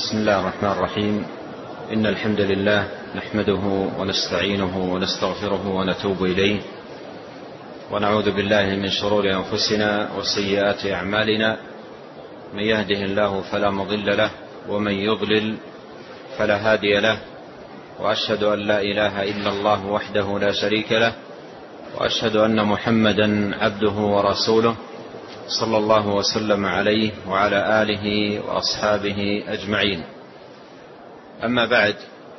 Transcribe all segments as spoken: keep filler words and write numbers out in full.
بسم الله الرحمن الرحيم. إن الحمد لله نحمده ونستعينه ونستغفره ونتوب إليه، ونعوذ بالله من شرور أنفسنا وسيئات أعمالنا. من يهده الله فلا مضل له، ومن يضلل فلا هادي له، وأشهد أن لا إله إلا الله وحده لا شريك له، وأشهد أن محمدا عبده ورسوله صلى الله وسلم عليه وعلى آله وأصحابه أجمعين. أما بعد،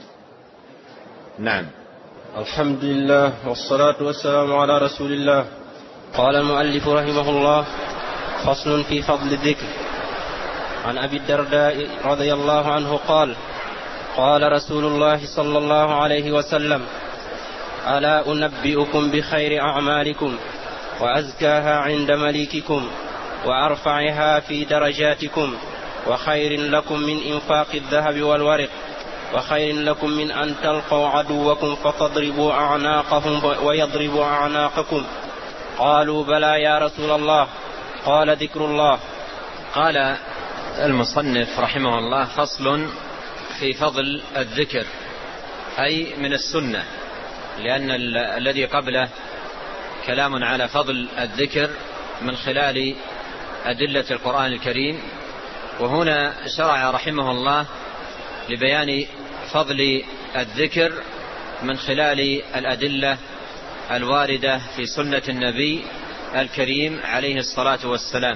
نعم. الحمد لله والصلاة والسلام على رسول الله. قال المؤلف رحمه الله: فصل في فضل الذكر. عن أبي الدرداء رضي الله عنه قال: قال رسول الله صلى الله عليه وسلم: ألا أنبئكم بخير أعمالكم وأزكاها عند مليككم وأرفعها في درجاتكم وخير لكم من إنفاق الذهب والورق وخير لكم من أن تلقوا عدوكم فتضربوا أعناقهم ويضربوا أعناقكم؟ قالوا: بلى يا رسول الله. قال: ذكر الله. قال المصنف رحمه الله: فصل في فضل الذكر، أي من السنة، لأن الذي قبله كلام على فضل الذكر من خلال أدلة القرآن الكريم، وهنا شرع رحمه الله لبيان فضل الذكر من خلال الأدلة الواردة في سنة النبي الكريم عليه الصلاة والسلام.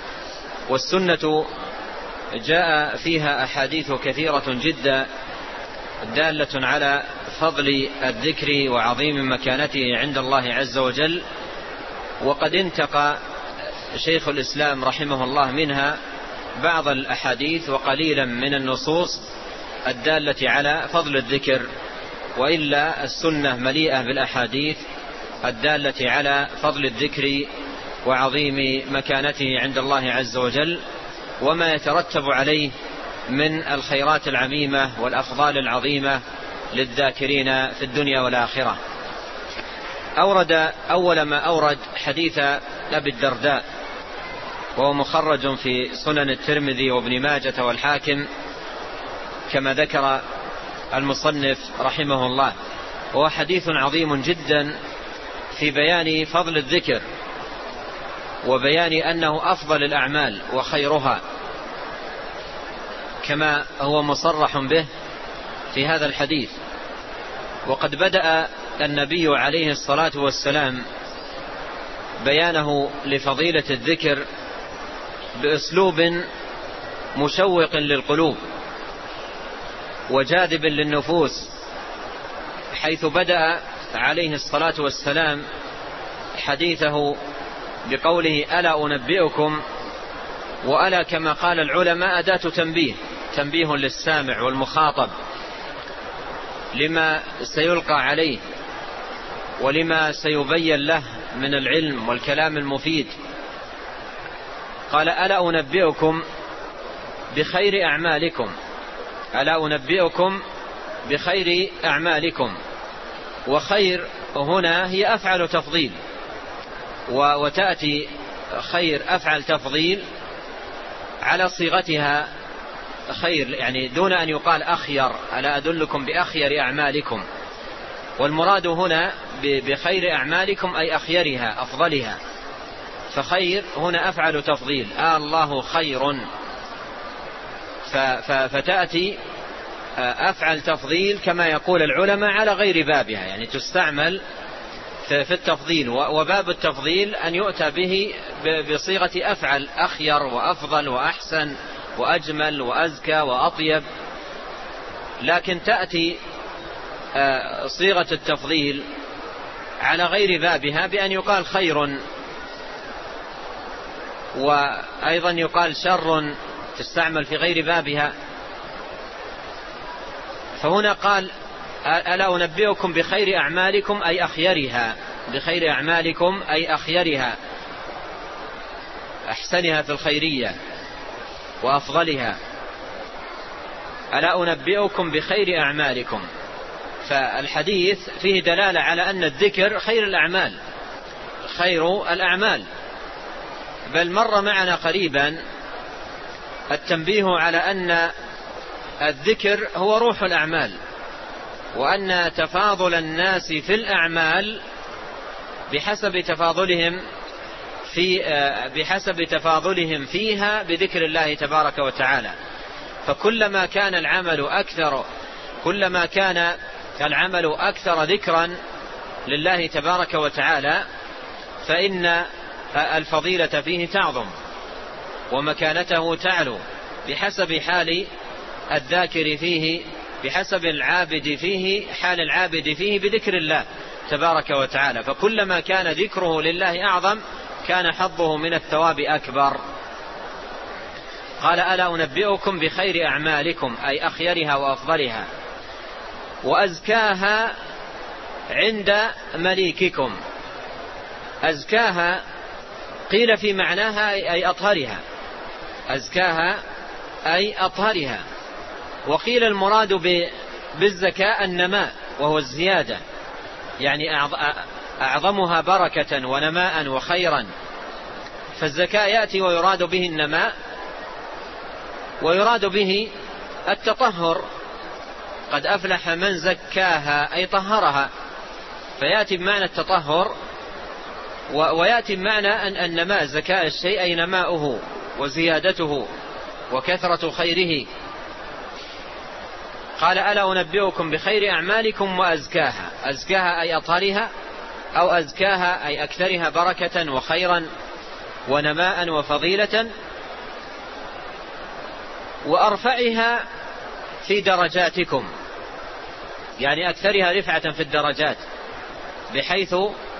والسنة جاء فيها أحاديث كثيرة جدا دالة على فضل الذكر وعظيم مكانته عند الله عز وجل، وقد انتقى شيخ الإسلام رحمه الله منها بعض الأحاديث وقليلا من النصوص الدالة على فضل الذكر، وإلا السنة مليئة بالأحاديث الدالة على فضل الذكر وعظيم مكانته عند الله عز وجل، وما يترتب عليه من الخيرات العميمة والأفضال العظيمة للذاكرين في الدنيا والآخرة. أورد أول ما أورد حديث أبي الدرداء، وهو مخرج في سنن الترمذي وابن ماجة والحاكم كما ذكر المصنف رحمه الله، وهو حديث عظيم جدا في بيان فضل الذكر وبيان أنه أفضل الأعمال وخيرها، كما هو مصرح به في هذا الحديث. وقد بدأ النبي عليه الصلاة والسلام بيانه لفضيلة الذكر بأسلوب مشوق للقلوب وجاذب للنفوس، حيث بدأ عليه الصلاة والسلام حديثه بقوله: ألا أنبئكم. وألا كما قال العلماء أداة تنبيه، تنبيه للسامع والمخاطب لما سيلقى عليه ولما سيبين له من العلم والكلام المفيد. قال: ألا أنبئكم بخير أعمالكم. ألا أنبئكم بخير أعمالكم. وخير هنا هي أفعل تفضيل، وتأتي خير أفعل تفضيل على صيغتها خير، يعني دون أن يقال أخير. ألا أدلكم بأخير أعمالكم. والمراد هنا بخير أعمالكم أي أخيرها أفضلها، فخير هنا أفعل تفضيل. آه الله خير، فتأتي أفعل تفضيل كما يقول العلماء على غير بابها، يعني تستعمل في التفضيل، وباب التفضيل أن يؤتى به بصيغة أفعل، أخير وأفضل وأحسن وأجمل وأزكى وأطيب. لكن تأتي صيغة التفضيل على غير بابها بأن يقال خير، وأيضا يقال شر، تستعمل في غير بابها. فهنا قال: ألا أنبئكم بخير أعمالكم أي أخيرها، بخير أعمالكم أي أخيرها، أحسنها في الخيرية وأفضلها. ألا أنبئكم بخير أعمالكم. فالحديث فيه دلالة على أن الذكر خير الأعمال، خير الأعمال. بل مر معنا قريبا التنبيه على أن الذكر هو روح الأعمال، وأن تفاضل الناس في الأعمال بحسب تفاضلهم في بحسب تفاضلهم فيها بذكر الله تبارك وتعالى. فكلما كان العمل أكثر كلما كان العمل أكثر ذكرا لله تبارك وتعالى فإن الفضيلة فيه تعظم ومكانته تعلو بحسب حال الذاكر فيه، بحسب العابد فيه، حال العابد فيه بذكر الله تبارك وتعالى. فكلما كان ذكره لله أعظم كان حظه من الثواب أكبر. قال: ألا أنبئكم بخير أعمالكم، أي أخيرها وأفضلها، وأزكاها عند مليككم. أزكاها قيل في معناها أي أطهرها، أزكاها أي أطهرها، وقيل المراد بالزكاة النماء وهو الزيادة، يعني أعظمها بركة ونماء وخيرا. فالزكاة يأتي ويراد به النماء ويراد به التطهر. قد أفلح من زكاها أي طهرها، فيأتي بمعنى التطهر، ويأتي بمعنى أن النماء زكاة الشيء أي نماؤه وزيادته وكثرة خيره. قال: ألا أنبئكم بخير أعمالكم وأزكاها. أزكاها أي أطهرها، أو أزكاها أي أكثرها بركة وخيرا ونماء وفضيلة، وأرفعها في درجاتكم، يعني أكثرها رفعة في الدرجات، بحيث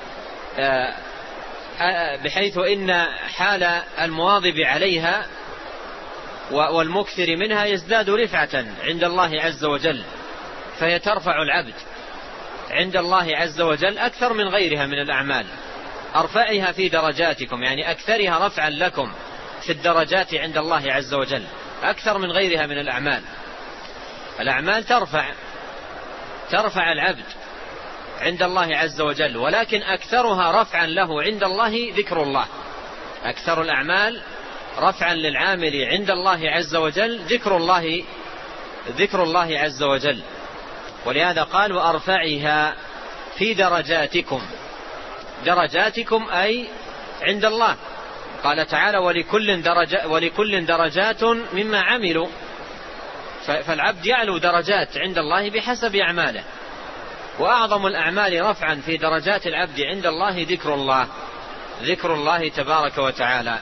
بحيث إن حال المواظب عليها والمكثر منها يزداد رفعة عند الله عز وجل، فهي ترفع العبد عند الله عز وجل أكثر من غيرها من الأعمال. أرفعها في درجاتكم، يعني أكثرها رفعا لكم في الدرجات عند الله عز وجل أكثر من غيرها من الأعمال. الأعمال ترفع ترفع العبد عند الله عز وجل، ولكن أكثرها رفعا له عند الله ذكر الله. أكثر الأعمال رفعا للعامل عند الله عز وجل ذكر الله ذكر الله عز وجل. ولهذا قال: وأرفعها في درجاتكم. درجاتكم أي عند الله. قال تعالى: ولكل درجة ولكل درجات مما عملوا. فالعبد يعلو درجات عند الله بحسب أعماله، وأعظم الأعمال رفعا في درجات العبد عند الله ذكر الله ذكر الله تبارك وتعالى.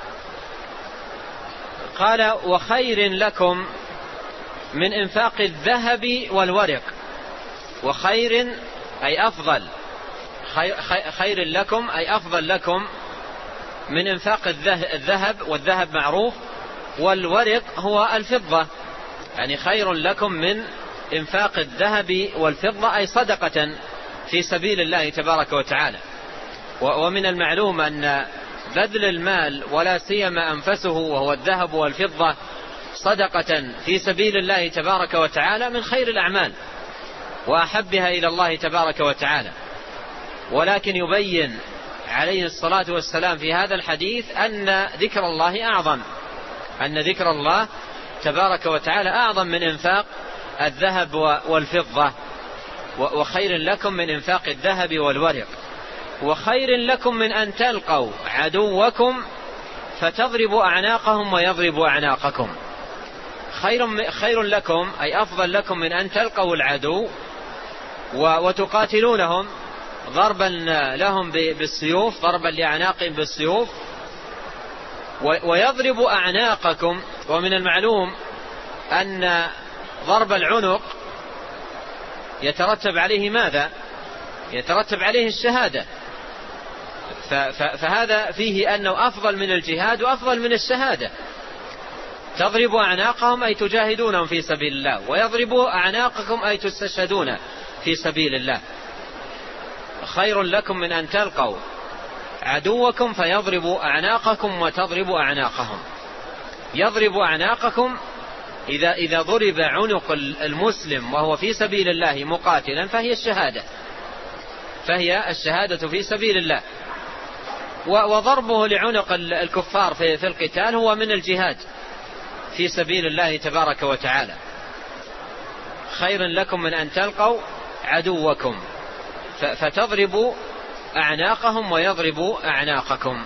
قال: وخير لكم من إنفاق الذهب والورق. وخير أي أفضل، خير لكم أي أفضل لكم من إنفاق الذهب، والذهب معروف، والورق هو الفضة، يعني خير لكم من إنفاق الذهب والفضة أي صدقة في سبيل الله تبارك وتعالى. ومن المعلوم أن بذل المال ولا سيما أنفسه وهو الذهب والفضة صدقة في سبيل الله تبارك وتعالى من خير الأعمال وأحبها إلى الله تبارك وتعالى. ولكن يبين عليه الصلاة والسلام في هذا الحديث أن ذكر الله أعظم، أن ذكر الله تبارك وتعالى أعظم من إنفاق الذهب والفضة. وخير لكم من إنفاق الذهب والورق، وخير لكم من أن تلقوا عدوكم فتضربوا أعناقهم ويضربوا أعناقكم. خير, خير لكم أي أفضل لكم من أن تلقوا العدو وتقاتلونهم ضربا لهم بالسيوف، ضربا لأعناقهم بالسيوف، ويضرب أعناقكم. ومن المعلوم أن ضرب العنق يترتب عليه ماذا؟ يترتب عليه الشهادة. فهذا فيه أنه أفضل من الجهاد وأفضل من الشهادة. تضرب أعناقهم أي تجاهدونهم في سبيل الله، ويضرب أعناقكم أي تستشهدون في سبيل الله. خير لكم من أن تلقوا عدوكم فيضرب أعناقكم وتضرب أعناقهم. يضرب أعناقكم إذا, إذا ضرب عنق المسلم وهو في سبيل الله مقاتلا فهي الشهادة، فهي الشهادة في سبيل الله. وضربه لعنق الكفار في, في القتال هو من الجهاد في سبيل الله تبارك وتعالى. خير لكم من أن تلقوا عدوكم فتضربوا أعناقهم ويضربوا أعناقكم.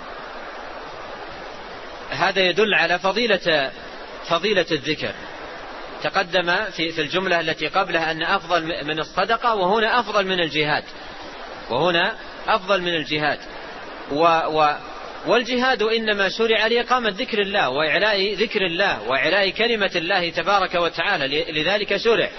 هذا يدل على فضيلة فضيلة الذكر. تقدم في في الجملة التي قبلها أن أفضل من الصدقة، وهنا أفضل من الجهاد، وهنا أفضل من الجهاد. و و والجهاد إنما شرع لإقامة ذكر الله وإعلاء ذكر الله وإعلاء كلمة الله تبارك وتعالى، لذلك شرع.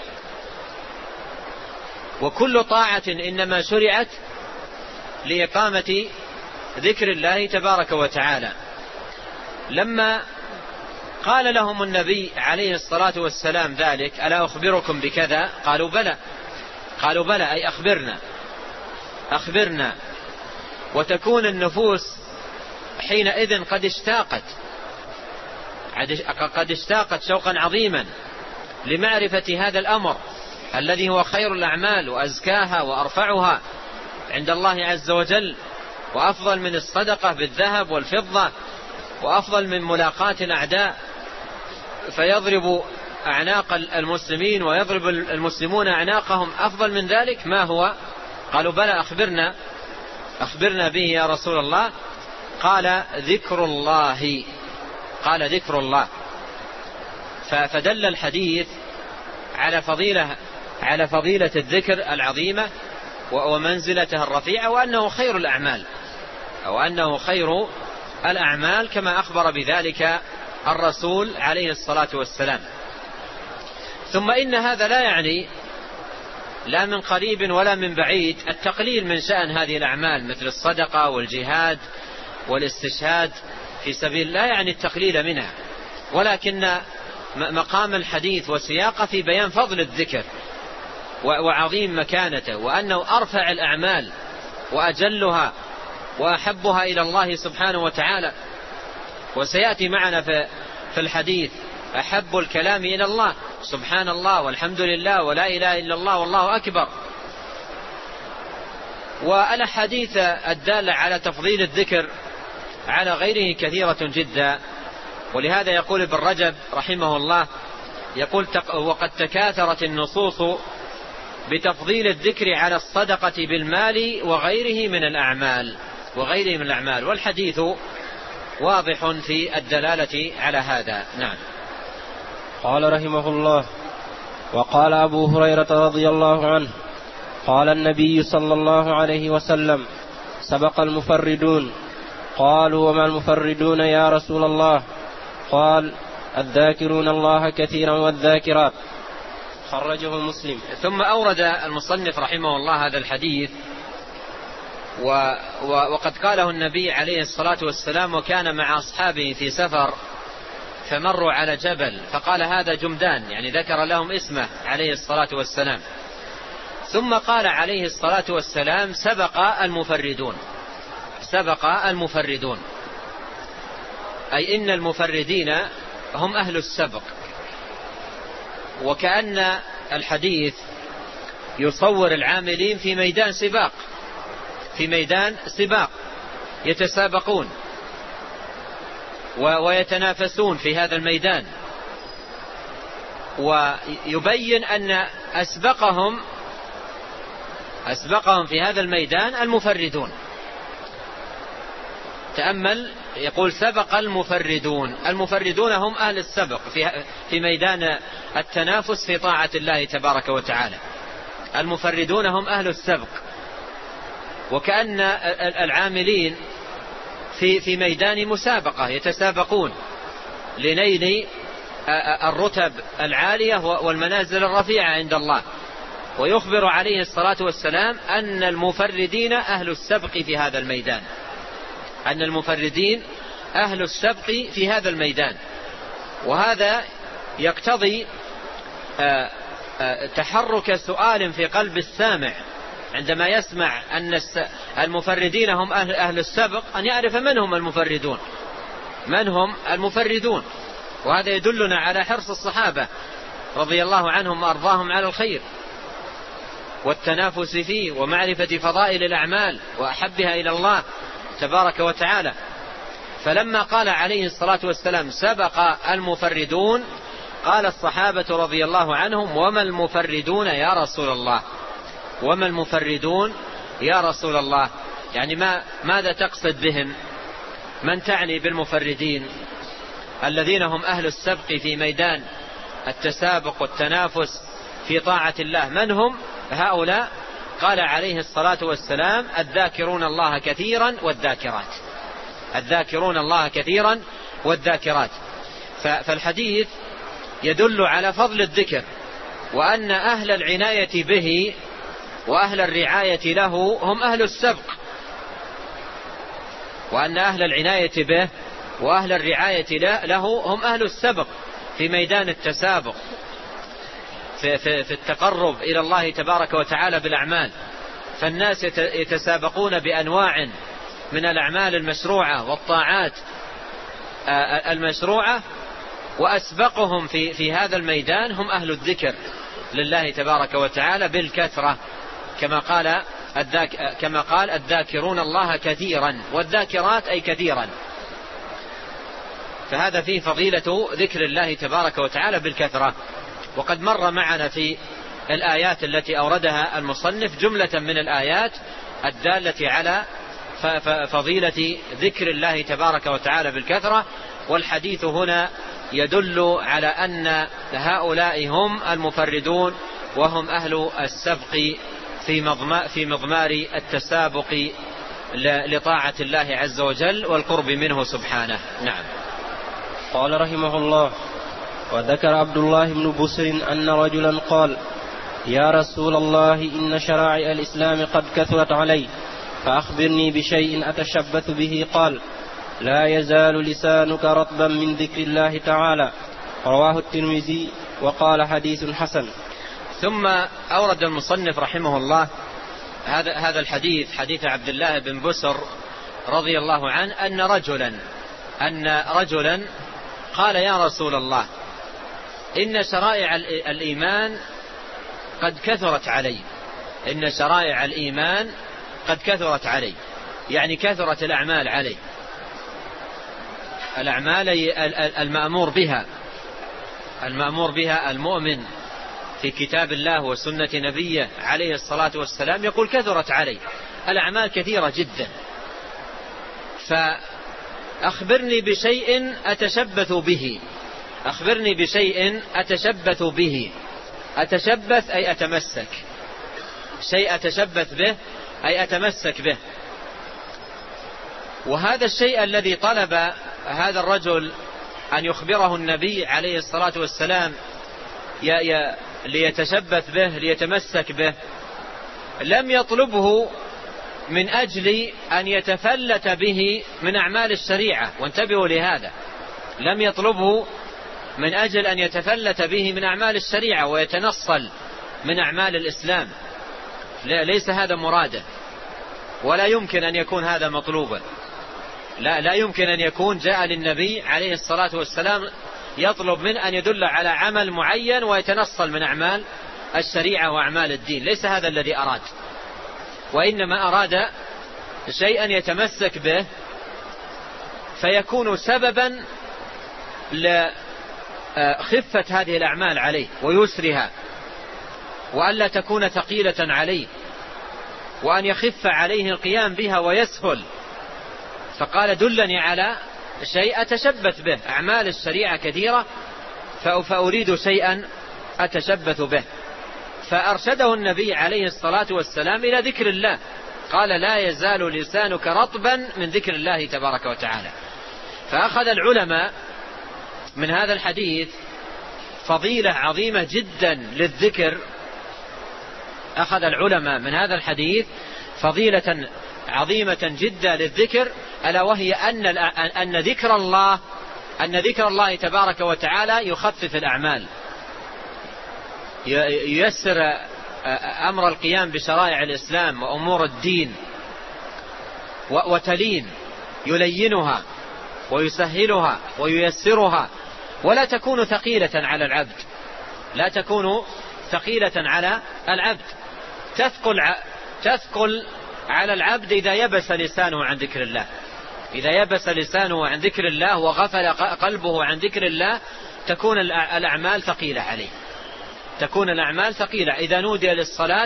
وكل طاعة إنما شرعت لإقامة ذكر الله تبارك وتعالى. لما قال لهم النبي عليه الصلاة والسلام ذلك: ألا أخبركم بكذا؟ قالوا بلى. قالوا بلى أي أخبرنا أخبرنا. وتكون النفوس حينئذ قد اشتاقت قد اشتاقت شوقا عظيما لمعرفة هذا الأمر الذي هو خير الأعمال وأزكاها وأرفعها عند الله عز وجل، وأفضل من الصدقة بالذهب والفضة، وأفضل من ملاقاة الأعداء فيضرب أعناق المسلمين ويضرب المسلمون أعناقهم. أفضل من ذلك ما هو؟ قالوا بلى أخبرنا أخبرنا به يا رسول الله. قال ذكر الله قال ذكر الله. فدل الحديث على فضيلة على فضيلة الذكر العظيمة ومنزلته الرفيعة، وأنه خير الأعمال أو أنه خير الأعمال كما أخبر بذلك الرسول عليه الصلاة والسلام. ثم إن هذا لا يعني لا من قريب ولا من بعيد التقليل من شأن هذه الأعمال مثل الصدقة والجهاد والاستشهاد في سبيل، لا يعني التقليل منها، ولكن مقام الحديث وسياقه في بيان فضل الذكر وعظيم مكانته، وأنه أرفع الأعمال وأجلها وأحبها إلى الله سبحانه وتعالى. وسيأتي معنا في الحديث أحب الكلام إلى الله سبحان الله والحمد لله ولا إله إلا الله والله أكبر. والأحاديث الدالة على تفضيل الذكر على غيره كثيرة جدا. ولهذا يقول ابن رجب رحمه الله، يقول: وقد تكاثرت النصوص بتفضيل الذكر على الصدقة بالمال وغيره من الأعمال وغيره من الأعمال والحديث واضح في الدلالة على هذا. نعم. قال رحمه الله: وقال أبو هريرة رضي الله عنه: قال النبي صلى الله عليه وسلم: سبق المفردون. قالوا: وما المفردون يا رسول الله؟ قال: الذاكرون الله كثيرا والذاكرات. خرجه مسلم. ثم أورد المصنف رحمه الله هذا الحديث، و وقد قاله النبي عليه الصلاة والسلام وكان مع أصحابه في سفر فمروا على جبل فقال: هذا جمدان، يعني ذكر لهم اسمه عليه الصلاة والسلام. ثم قال عليه الصلاة والسلام: سبق المفردون. سبق المفردون أي إن المفردين هم أهل السبق. وكأن الحديث يصور العاملين في ميدان سباق في ميدان سباق يتسابقون ويتنافسون في هذا الميدان، ويبين أن أسبقهم أسبقهم في هذا الميدان المفردون. تأمل، يقول: سبق المفردون. المفردون هم أهل السبق في في ميدان التنافس في طاعة الله تبارك وتعالى. المفردون هم أهل السبق. وكأن العاملين في في ميدان مسابقة يتسابقون لنيل الرتب العالية والمنازل الرفيعة عند الله. ويخبر عليه الصلاة والسلام أن المفردين أهل السبق في هذا الميدان أن المفردين أهل السبق في هذا الميدان. وهذا يقتضي تحرك سؤال في قلب السامع عندما يسمع أن المفردين هم أهل, أهل السبق، أن يعرف من هم المفردون من هم المفردون. وهذا يدلنا على حرص الصحابة رضي الله عنهم وأرضاهم على الخير والتنافس فيه ومعرفة فضائل الأعمال وأحبها إلى الله تبارك وتعالى. فلما قال عليه الصلاة والسلام: سبق المفردون، قال الصحابة رضي الله عنهم: وما المفردون يا رسول الله؟ وما المفردون يا رسول الله؟ يعني ما ماذا تقصد بهم؟ من تعني بالمفردين؟ الذين هم أهل السبق في ميدان التسابق والتنافس في طاعة الله، من هم هؤلاء؟ قال عليه الصلاة والسلام: الذاكرون الله كثيرا والذاكرات. الذاكرون الله كثيرا والذاكرات. فالحديث يدل على فضل الذكر، وأن أهل العناية به وأهل الرعاية له هم أهل السبق، وأن أهل العناية به وأهل الرعاية له هم أهل السبق في ميدان التسابق في, في, في التقرب إلى الله تبارك وتعالى بالأعمال. فالناس يتسابقون بأنواع من الأعمال المشروعة والطاعات المشروعة، وأسبقهم في, في هذا الميدان هم أهل الذكر لله تبارك وتعالى بالكثرة، كما قال الذاك كما قال الذاكرون الله كثيرا والذاكرات أي كثيرا. فهذا فيه فضيلة ذكر الله تبارك وتعالى بالكثرة. وقد مر معنا في الآيات التي أوردها المصنف جملة من الآيات الدالة على فضيلة ذكر الله تبارك وتعالى بالكثرة، والحديث هنا يدل على أن هؤلاء هم المفردون، وهم أهل السبق في مضمار التسابق لطاعة الله عز وجل والقرب منه سبحانه. نعم. قال رحمه الله: وذكر عبد الله بن بسر أن رجلا قال: يا رسول الله، إن شرائع الإسلام قد كثرت علي، فأخبرني بشيء أتشبث به. قال: لا يزال لسانك رطبا من ذكر الله تعالى. رواه الترمذي وقال حديث حسن. ثم أورد المصنف رحمه الله هذا هذا الحديث، حديث عبد الله بن بسر رضي الله عنه أن رجلا أن رجلا قال: يا رسول الله، إن شرائع الإيمان قد كثرت علي. إن شرائع الإيمان قد كثرت علي، يعني كثرت الأعمال علي، الأعمال المأمور بها المأمور بها المؤمن في كتاب الله وسنة نبيه عليه الصلاة والسلام، يقول: كثرت علي الأعمال كثيرة جدا، فأخبرني بشيء أتشبث به. أخبرني بشيء أتشبث به. أتشبث أي أتمسك، شيء أتشبث به أي أتمسك به. وهذا الشيء الذي طلب هذا الرجل أن يخبره النبي عليه الصلاة والسلام ليتشبث به ليتمسك به، لم يطلبه من أجل أن يتفلت به من أعمال الشريعة. وانتبهوا لهذا، لم يطلبه من أجل أن يتفلت به من أعمال الشريعة ويتنصل من أعمال الإسلام، لا، ليس هذا مراده، ولا يمكن أن يكون هذا مطلوبا. لا, لا يمكن أن يكون جاء للنبي عليه الصلاة والسلام يطلب من أن يدل على عمل معين ويتنصل من أعمال الشريعة وأعمال الدين، ليس هذا الذي أراد، وإنما أراد شيئا يتمسك به فيكون سببا لخفة هذه الأعمال عليه ويسرها، وألا تكون ثقيلة عليه، وأن يخف عليه القيام بها ويسهل. فقال: دلني على شيء أتشبث به. أعمال الشريعة كثيرة، فأريد شيئا أتشبث به. فأرشده النبي عليه الصلاة والسلام إلى ذكر الله. قال: لا يزال لسانك رطبا من ذكر الله تبارك وتعالى. فأخذ العلماء من هذا الحديث فضيلة عظيمة جدا للذكر. أخذ العلماء من هذا الحديث فضيلة عظيمة جدا للذكر، ألا وهي أن أن ذكر الله أن ذكر الله تبارك وتعالى يخفف الأعمال، ييسر أمر القيام بشرائع الإسلام وأمور الدين، وتلين يلينها ويسهلها وييسرها، ولا تكون ثقيلة على العبد لا تكون ثقيلة على العبد تثقل تثقل على العبد إذا يبس لسانه عن ذكر الله. إذا يبس لسانه عن ذكر الله وغفل قلبه عن ذكر الله تكون الأعمال ثقيلة عليه، تكون الأعمال ثقيلة. إذا نودي للصلاة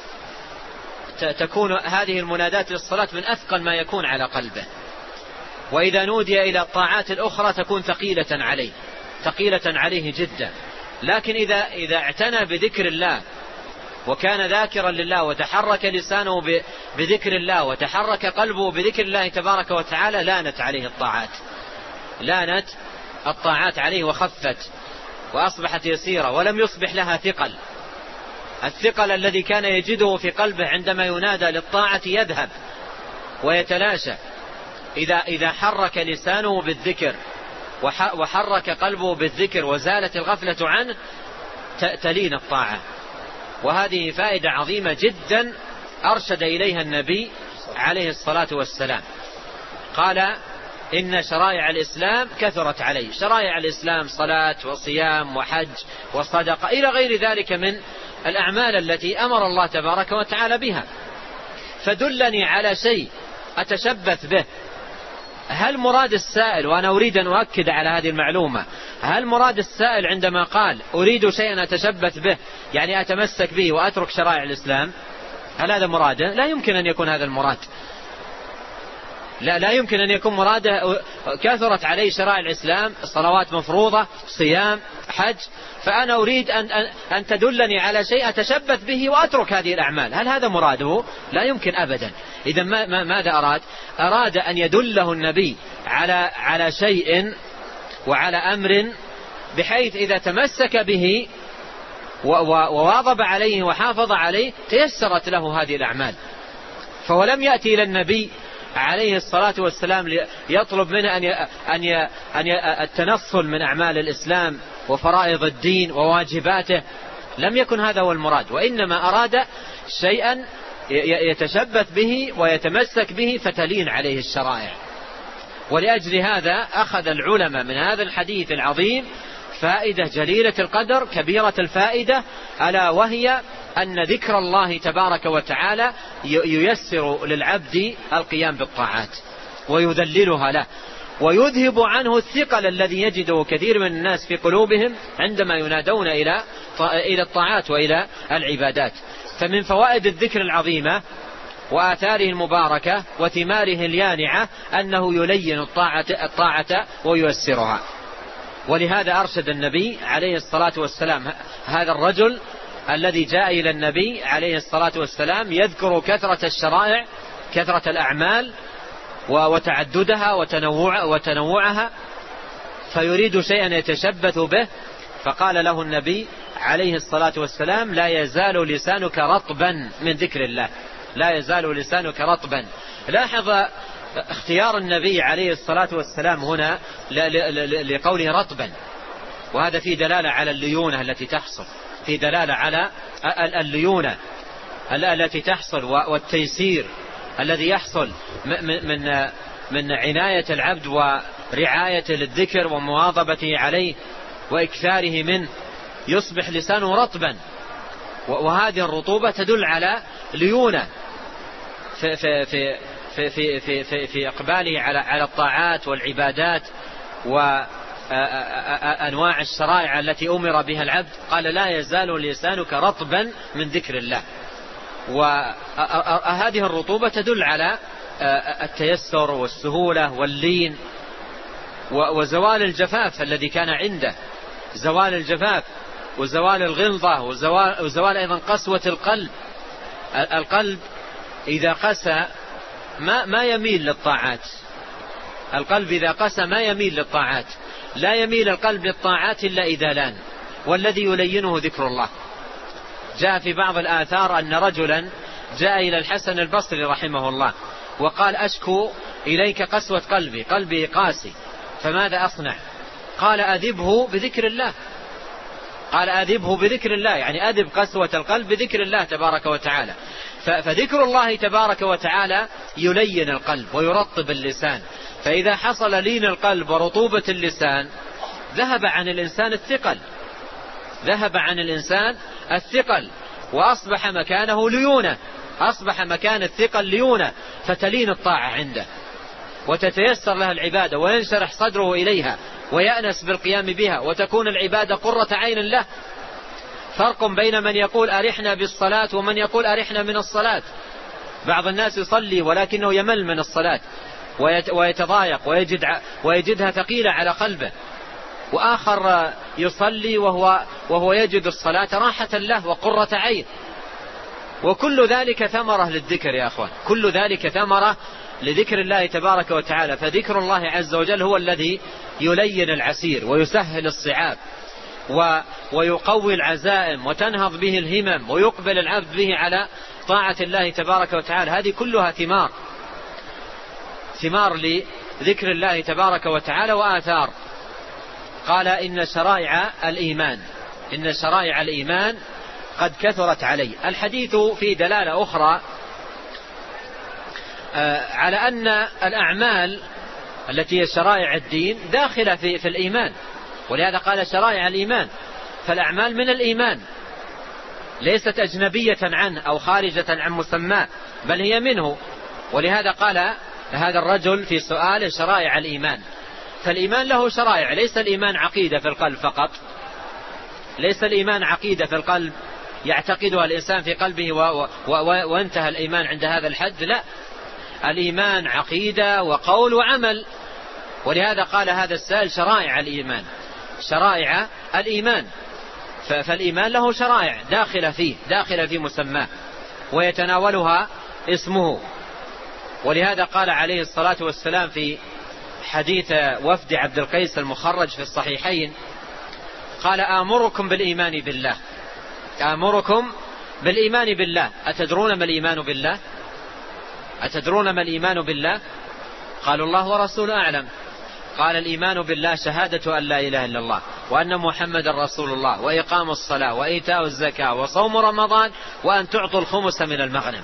تكون هذه المنادات للصلاة من أثقل ما يكون على قلبه، وإذا نودي إلى الطاعات الأخرى تكون ثقيلة عليه، ثقيلة عليه جدا. لكن إذا إذا اعتنى بذكر الله وكان ذاكرا لله وتحرك لسانه بذكر الله وتحرك قلبه بذكر الله تبارك وتعالى لانت عليه الطاعات، لانت الطاعات عليه وخفت وأصبحت يسيرة ولم يصبح لها ثقل. الثقل الذي كان يجده في قلبه عندما ينادى للطاعة يذهب ويتلاشى إذا إذا حرك لسانه بالذكر وحرك قلبه بالذكر وزالت الغفلة عنه تلين الطاعة. وهذه فائدة عظيمة جدا أرشد إليها النبي عليه الصلاة والسلام. قال إن شرائع الإسلام كثرت عليه، شرائع الإسلام صلاة وصيام وحج وصدقة إلى غير ذلك من الأعمال التي أمر الله تبارك وتعالى بها، فدلني على شيء أتشبث به. هل مراد السائل، وأنا أريد أن أؤكد على هذه المعلومة، هل مراد السائل عندما قال أريد شيئا أتشبث به يعني أتمسك به وأترك شرائع الإسلام؟ هل هذا مراده؟ لا يمكن أن يكون هذا المراد، لا لا يمكن أن يكون مراده كثرت عليه شرائع الإسلام، صلوات مفروضة، صيام، حج، فأنا أريد أن, أن تدلني على شيء أتشبث به وأترك هذه الأعمال. هل هذا مراده؟ لا يمكن أبدا. إذا ما ماذا أراد؟ أراد أن يدله النبي على على شيء وعلى أمر بحيث إذا تمسك به وواظب عليه وحافظ عليه تيسرت له هذه الأعمال. فولم يأتي إلى النبي عليه الصلاة والسلام يطلب منه أن أن أن التنصل من أعمال الإسلام وفرائض الدين وواجباته، لم يكن هذا هو المراد، وإنما أراد شيئا يتشبث به ويتمسك به فتلين عليه الشرائع. ولأجل هذا أخذ العلماء من هذا الحديث العظيم فائدة جليلة القدر كبيرة الفائدة، ألا وهي أن ذكر الله تبارك وتعالى ييسر للعبد القيام بالطاعات ويذللها له ويذهب عنه الثقل الذي يجده كثير من الناس في قلوبهم عندما ينادون إلى إلى الطاعات وإلى العبادات. فمن فوائد الذكر العظيمة وآثاره المباركة وثماره اليانعة أنه يلين الطاعة, الطاعة وييسرها. ولهذا أرشد النبي عليه الصلاة والسلام هذا الرجل الذي جاء إلى النبي عليه الصلاة والسلام يذكر كثرة الشرائع، كثرة الأعمال وتعددها وتنوع وتنوعها، فيريد شيئا يتشبث به، فقال له النبي عليه الصلاة والسلام لا يزال لسانك رطبا من ذكر الله، لا يزال لسانك رطبا. لاحظ اختيار النبي عليه الصلاة والسلام هنا لقوله رطبا، وهذا فيه دلالة على الليونة التي تحصل، في دلالة على الليونة التي تحصل والتيسير الذي يحصل من من عناية العبد ورعاية للذكر ومواظبته عليه وإكثاره منه، يصبح لسانه رطبا. وهذه الرطوبة تدل على ليونة في في في في في في, في, في إقباله على على الطاعات والعبادات وأنواع الشرائع التي أمر بها العبد. قال لا يزال لسانك رطبا من ذكر الله، وهذه الرطوبة تدل على التيسر والسهولة واللين وزوال الجفاف الذي كان عنده، زوال الجفاف وزوال الغلظة وزوال, وزوال أيضا قسوة القلب. القلب إذا قسى ما, ما يميل للطاعات، القلب إذا قسى ما يميل للطاعات، لا يميل القلب للطاعات إلا إذا لان، والذي يلينه ذكر الله. جاء في بعض الآثار أن رجلا جاء إلى الحسن البصري رحمه الله وقال أشكو إليك قسوة قلبي، قلبي قاسي، فماذا أصنع؟ قال أذبه بذكر الله، قال أذبه بذكر الله، يعني أذب قسوة القلب بذكر الله تبارك وتعالى. فذكر الله تبارك وتعالى يلين القلب ويرطب اللسان، فإذا حصل لين القلب ورطوبة اللسان ذهب عن الإنسان الثقل، ذهب عن الإنسان الثقل وأصبح مكانه ليونة، أصبح مكان الثقل ليونة، فتلين الطاعة عنده وتتيسر لها العبادة وينشرح صدره إليها ويأنس بالقيام بها وتكون العبادة قرة عين له. فرق بين من يقول أرحنا بالصلاة ومن يقول أرحنا من الصلاة. بعض الناس يصلي ولكنه يمل من الصلاة ويتضايق ويجد ويجدها ثقيلة على قلبه، وآخر يصلي وهو, وهو يجد الصلاة راحة له وقرة عين. وكل ذلك ثمرة للذكر يا أخوان، كل ذلك ثمرة لذكر الله تبارك وتعالى. فذكر الله عز وجل هو الذي يلين العسير ويسهل الصعاب ويقوي العزائم وتنهض به الهمم ويقبل العبد به على طاعة الله تبارك وتعالى. هذه كلها ثمار ثمار لذكر الله تبارك وتعالى وآثار. قال إن شرائع الإيمان إن شرائع الإيمان قد كثرت علي. الحديث في دلالة أخرى على أن الأعمال التي هي شرائع الدين داخلة في, في الإيمان، ولهذا قال شرائع الإيمان. فالأعمال من الإيمان ليست أجنبية عنه أو خارجة عن مسماه، بل هي منه. ولهذا قال هذا الرجل في سؤال شرائع الإيمان. فالإيمان له شرائع، ليس الإيمان عقيدة في القلب فقط، ليس الإيمان عقيدة في القلب يعتقدها الإنسان في قلبه و... و... وانتهى الإيمان عند هذا الحد. لا، الإيمان عقيدة وقول وعمل. ولهذا قال هذا السائل شرائع الإيمان، شرائع الإيمان. ف... فالإيمان له شرائع داخلة فيه، داخلة في مسماه ويتناولها اسمه. ولهذا قال عليه الصلاة والسلام في حديث وفد عبد القيس المخرج في الصحيحين، قال آمركم بالإيمان بالله، آمركم بالإيمان بالله. أتدرون ما الإيمان بالله؟ أتدرون ما الإيمان بالله؟ قالوا الله ورسوله أعلم. قال الإيمان بالله شهادة أن لا إله إلا الله وأن محمد رسول الله وإقام الصلاة وإيتاء الزكاة وصوم رمضان وأن تعطوا الخمس من المغنم.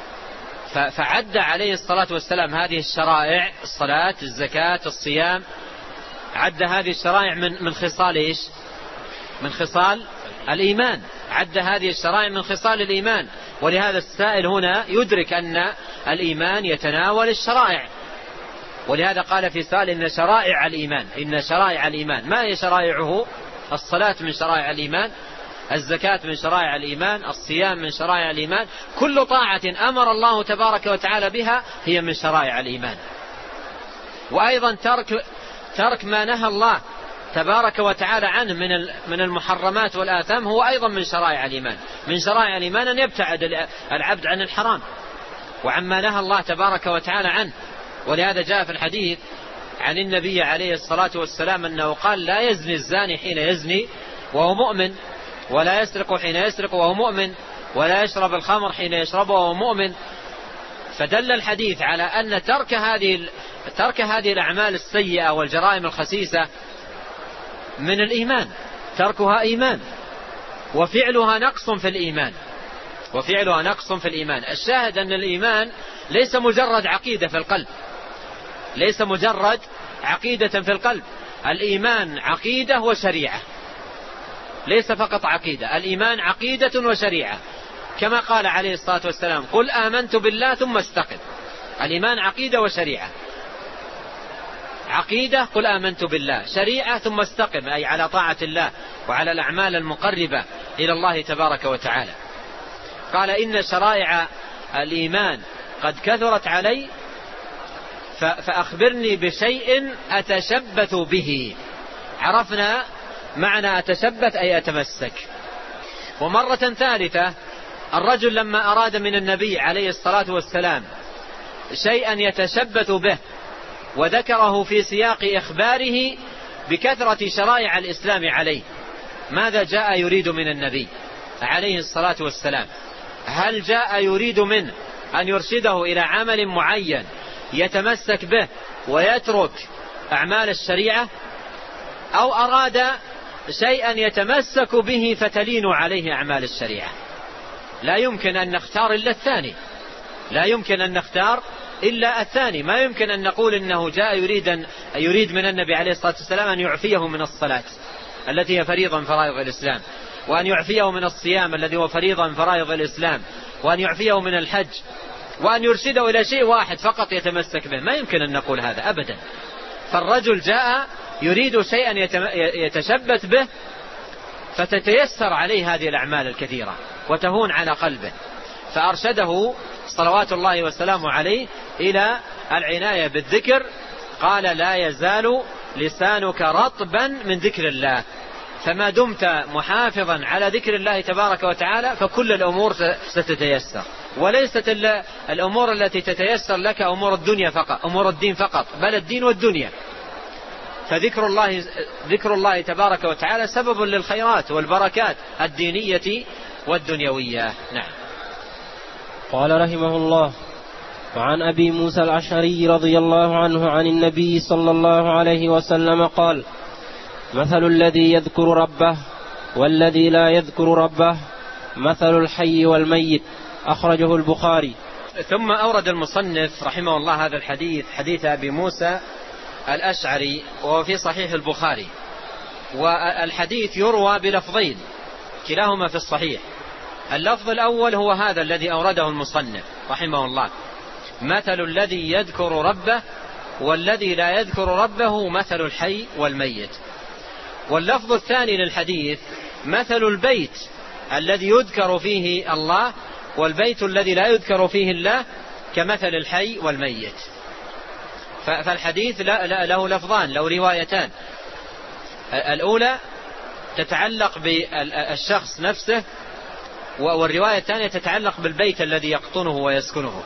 فعد عليه الصلاة والسلام هذه الشرائع، الصلاة، الزكاة، الصيام، عد هذه الشرائع من من خصال إيش؟ من خصال الإيمان. عد هذه الشرائع من خصال الإيمان. ولهذا السائل هنا يدرك أن الإيمان يتناول الشرائع. ولهذا قال في سؤال إن شرائع الإيمان إن شرائع الإيمان ما هي شرائعه؟ الصلاة من شرائع الإيمان، الزكاة من شرائع الإيمان، الصيام من شرائع الإيمان. كل طاعة أمر الله تبارك وتعالى بها هي من شرائع الإيمان. وأيضا ترك ترك ما نهى الله تبارك وتعالى عنه من من المحرمات والآثام هو أيضا من شرائع الإيمان. من شرائع الإيمان أن يبتعد العبد عن الحرام وعما نهى الله تبارك وتعالى عنه. ولهذا جاء في الحديث عن النبي عليه الصلاة والسلام أنه قال لا يزني الزاني حين يزني وهو مؤمن، ولا يسرق حين يسرق وهو مؤمن، ولا يشرب الخمر حين يشربه وهو مؤمن. فدل الحديث على أن ترك هذه ترك هذه الأعمال السيئة والجرائم الخسيسة من الإيمان، تركها إيمان وفعلها نقص في الإيمان، وفعلها نقص في الإيمان. الشاهد أن الإيمان ليس مجرد عقيدة في القلب، ليس مجرد عقيدة في القلب. الإيمان عقيدة وشريعة، ليس فقط عقيدة. الإيمان عقيدة وشريعة، كما قال عليه الصلاة والسلام قل آمنت بالله ثم استقم. الإيمان عقيدة وشريعة. عقيدة قل آمنت بالله، شريعة ثم استقم، أي على طاعة الله وعلى الأعمال المقربة إلى الله تبارك وتعالى. قال إن شرائع الإيمان قد كثرت علي فأخبرني بشيء أتشبث به. عرفنا معنى أتشبث أي أتمسك. ومرة ثالثة الرجل لما أراد من النبي عليه الصلاة والسلام شيئا يتشبث به وذكره في سياق إخباره بكثرة شرائع الإسلام عليه، ماذا جاء يريد من النبي عليه الصلاة والسلام؟ هل جاء يريد منه أن يرشده إلى عمل معين يتمسك به ويترك أعمال الشريعة، أو أراد شيئا يتمسك به فتلين عليه أعمال الشريعة؟ لا يمكن أن نختار إلا الثاني، لا يمكن أن نختار إلا الثاني. ما يمكن أن نقول إنه جاء يريد, أن يريد من النبي عليه الصلاة والسلام أن يعفيه من الصلاة التي هي فريضة من فرائض الإسلام، وأن يعفيه من الصيام الذي هو فريضة من فرائض الإسلام، وأن يعفيه من الحج، وأن يرشده إلى شيء واحد فقط يتمسك به. ما يمكن أن نقول هذا أبدا. فالرجل جاء يريد شيئا يتشبث به فتتيسر عليه هذه الأعمال الكثيرة وتهون على قلبه، فأرشده صلوات الله وسلامه عليه إلى العناية بالذكر. قال: لا يزال لسانك رطبا من ذكر الله، فما دمت محافظا على ذكر الله تبارك وتعالى فكل الأمور ستتيسر، وليست الأمور التي تتيسر لك أمور الدنيا فقط، أمور الدين فقط، بل الدين والدنيا. فذكر الله ذكر الله تبارك وتعالى سبب للخيرات والبركات الدينية والدنيوية. نعم. قال رحمه الله: وعن أبي موسى الأشعري رضي الله عنه عن النبي صلى الله عليه وسلم قال: مثل الذي يذكر ربه والذي لا يذكر ربه مثل الحي والميت، أخرجه البخاري. ثم أورد المصنف رحمه الله هذا الحديث، حديث أبي موسى الأشعري، وهو في صحيح البخاري. والحديث يروى بلفظين كلاهما في الصحيح. اللفظ الأول هو هذا الذي أورده المصنف رحمه الله: مثل الذي يذكر ربه والذي لا يذكر ربه مثل الحي والميت. واللفظ الثاني للحديث: مثل البيت الذي يذكر فيه الله والبيت الذي لا يذكر فيه الله كمثل الحي والميت. فالحديث له لفظان، له روايتان. الأولى تتعلق بالشخص نفسه، والرواية الثانية تتعلق بالبيت الذي يقطنه ويسكنه.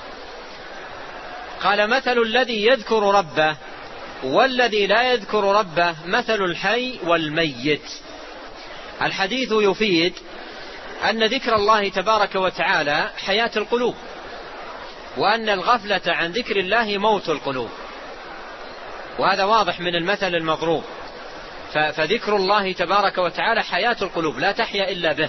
قال: مثل الذي يذكر ربه والذي لا يذكر ربه مثل الحي والميت. الحديث يفيد أن ذكر الله تبارك وتعالى حياة القلوب، وأن الغفلة عن ذكر الله موت القلوب، وهذا واضح من المثل المضروب. فذكر الله تبارك وتعالى حياة القلوب لا تحيا إلا به،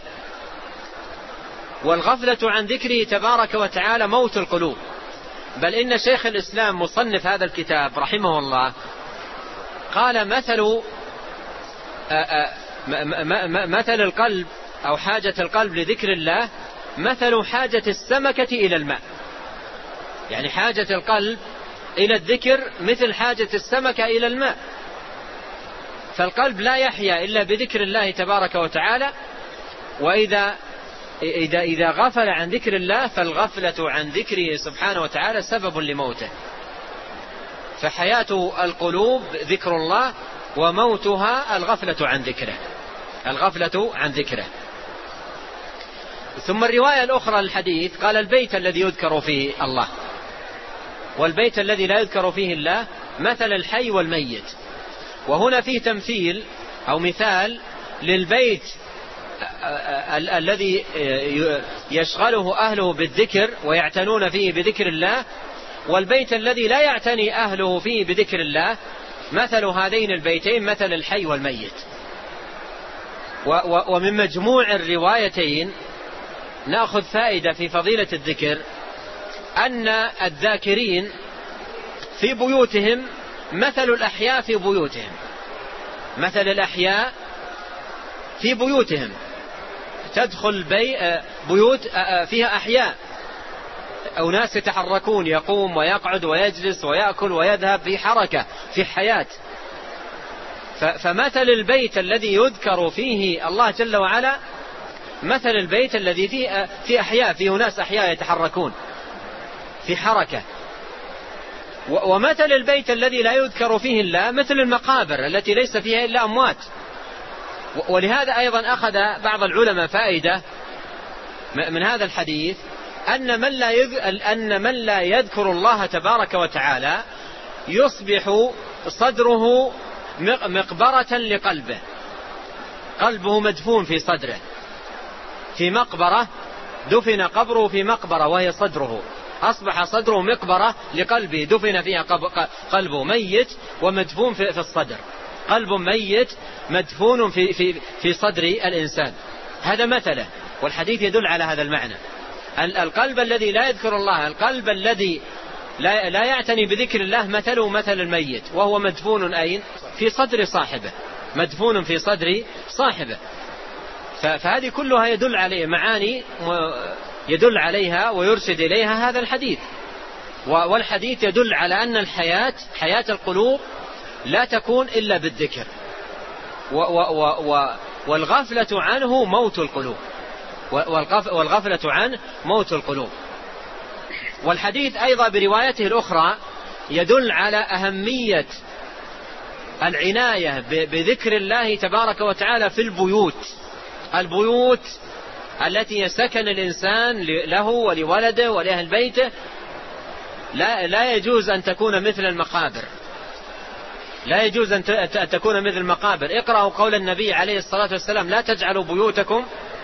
والغفلة عن ذكره تبارك وتعالى موت القلوب. بل إن شيخ الإسلام مصنف هذا الكتاب رحمه الله قال: مثل مثل القلب أو حاجة القلب لذكر الله مثل حاجة السمكة إلى الماء. يعني حاجة القلب إلى الذكر مثل حاجة السمكة إلى الماء. فالقلب لا يحيا إلا بذكر الله تبارك وتعالى، وإذا إذا إذا غفل عن ذكر الله فالغفلة عن ذكره سبحانه وتعالى سبب لموته. فحياة القلوب ذكر الله، وموتها الغفلة عن ذكره، الغفلة عن ذكره. ثم الرواية الأخرى للحديث قال: البيت الذي يذكر فيه الله والبيت الذي لا يذكر فيه الله مثل الحي والميت. وهنا فيه تمثيل أو مثال للبيت الذي يشغله أهله بالذكر ويعتنون فيه بذكر الله، والبيت الذي لا يعتني أهله فيه بذكر الله. مثل هذين البيتين مثل الحي والميت. ومن مجموع الروايتين نأخذ فائدة في فضيلة الذكر، أن الذاكرين في بيوتهم مثل الأحياء في بيوتهم، مثل الأحياء في بيوتهم. تدخل بي بيوت فيها أحياء أو ناس يتحركون، يقوم ويقعد ويجلس ويأكل ويذهب، في حركة، في حياة. فمثل البيت الذي يذكر فيه الله جل وعلا مثل البيت الذي فيه في أحياء، فيه ناس أحياء يتحركون في حركة. ومثل البيت الذي لا يذكر فيه الله مثل المقابر التي ليس فيها إلا أموات. ولهذا أيضا أخذ بعض العلماء فائدة من هذا الحديث، أن من لا أن من لا يذكر الله تبارك وتعالى يصبح صدره مقبرة لقلبه، قلبه مدفون في صدره، في مقبرة، دفن قبره في مقبرة وهي صدره، أصبح صدره مقبرة لقلبه دفن فيها قلبه، ميت ومدفون في الصدر، قلب ميت مدفون في, في, في صدر الإنسان. هذا مثله، والحديث يدل على هذا المعنى. القلب الذي لا يذكر الله، القلب الذي لا, لا يعتني بذكر الله مثله مثل الميت، وهو مدفون أين؟ في صدر صاحبه، مدفون في صدر صاحبه. فهذه كلها يدل عليه معاني يدل عليها ويرشد إليها هذا الحديث. والحديث يدل على أن الحياة، حياة القلوب، لا تكون إلا بالذكر، والغفلة عنه موت القلوب، والغفلة عنه موت القلوب. والحديث أيضا بروايته الأخرى يدل على أهمية العناية بذكر الله تبارك وتعالى في البيوت، البيوت التي يسكن الإنسان له ولولده ولأهل بيته، لا, لا يجوز أن تكون مثل المقابر، لا يجوز أن تكون مثل المقابر. اقرأوا قول النبي عليه الصلاة والسلام: لا تجعلوا بيوتكم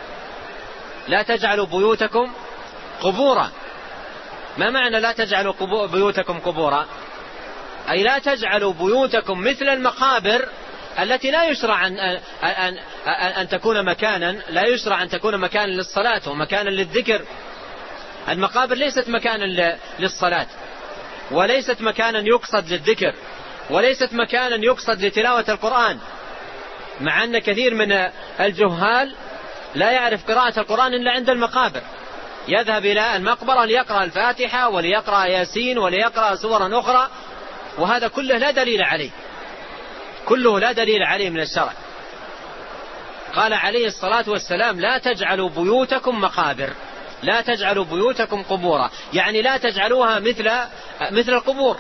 لا تجعلوا بيوتكم قبورا. ما معنى لا تجعلوا بيوتكم قبورا؟ أي لا تجعلوا بيوتكم مثل المقابر التي لا يشرع أن, أن, أن, أن تكون مكانا لا يشرع أن تكون مكانا للصلاة ومكانا للذكر. المقابر ليست مكانا للصلاة، وليست مكانا يقصد للذكر، وليست مكانا يقصد لتلاوة القرآن، مع أن كثير من الجهال لا يعرف قراءة القرآن إلا عند المقابر، يذهب إلى المقبرة ليقرأ الفاتحة وليقرأ ياسين وليقرأ سورا أخرى، وهذا كله لا دليل عليه، كله لا دليل عليه من الشرع. قال عليه الصلاة والسلام: لا تجعلوا بيوتكم مقابر، لا تجعلوا بيوتكم قبورا، يعني لا تجعلوها مثل مثل القبور.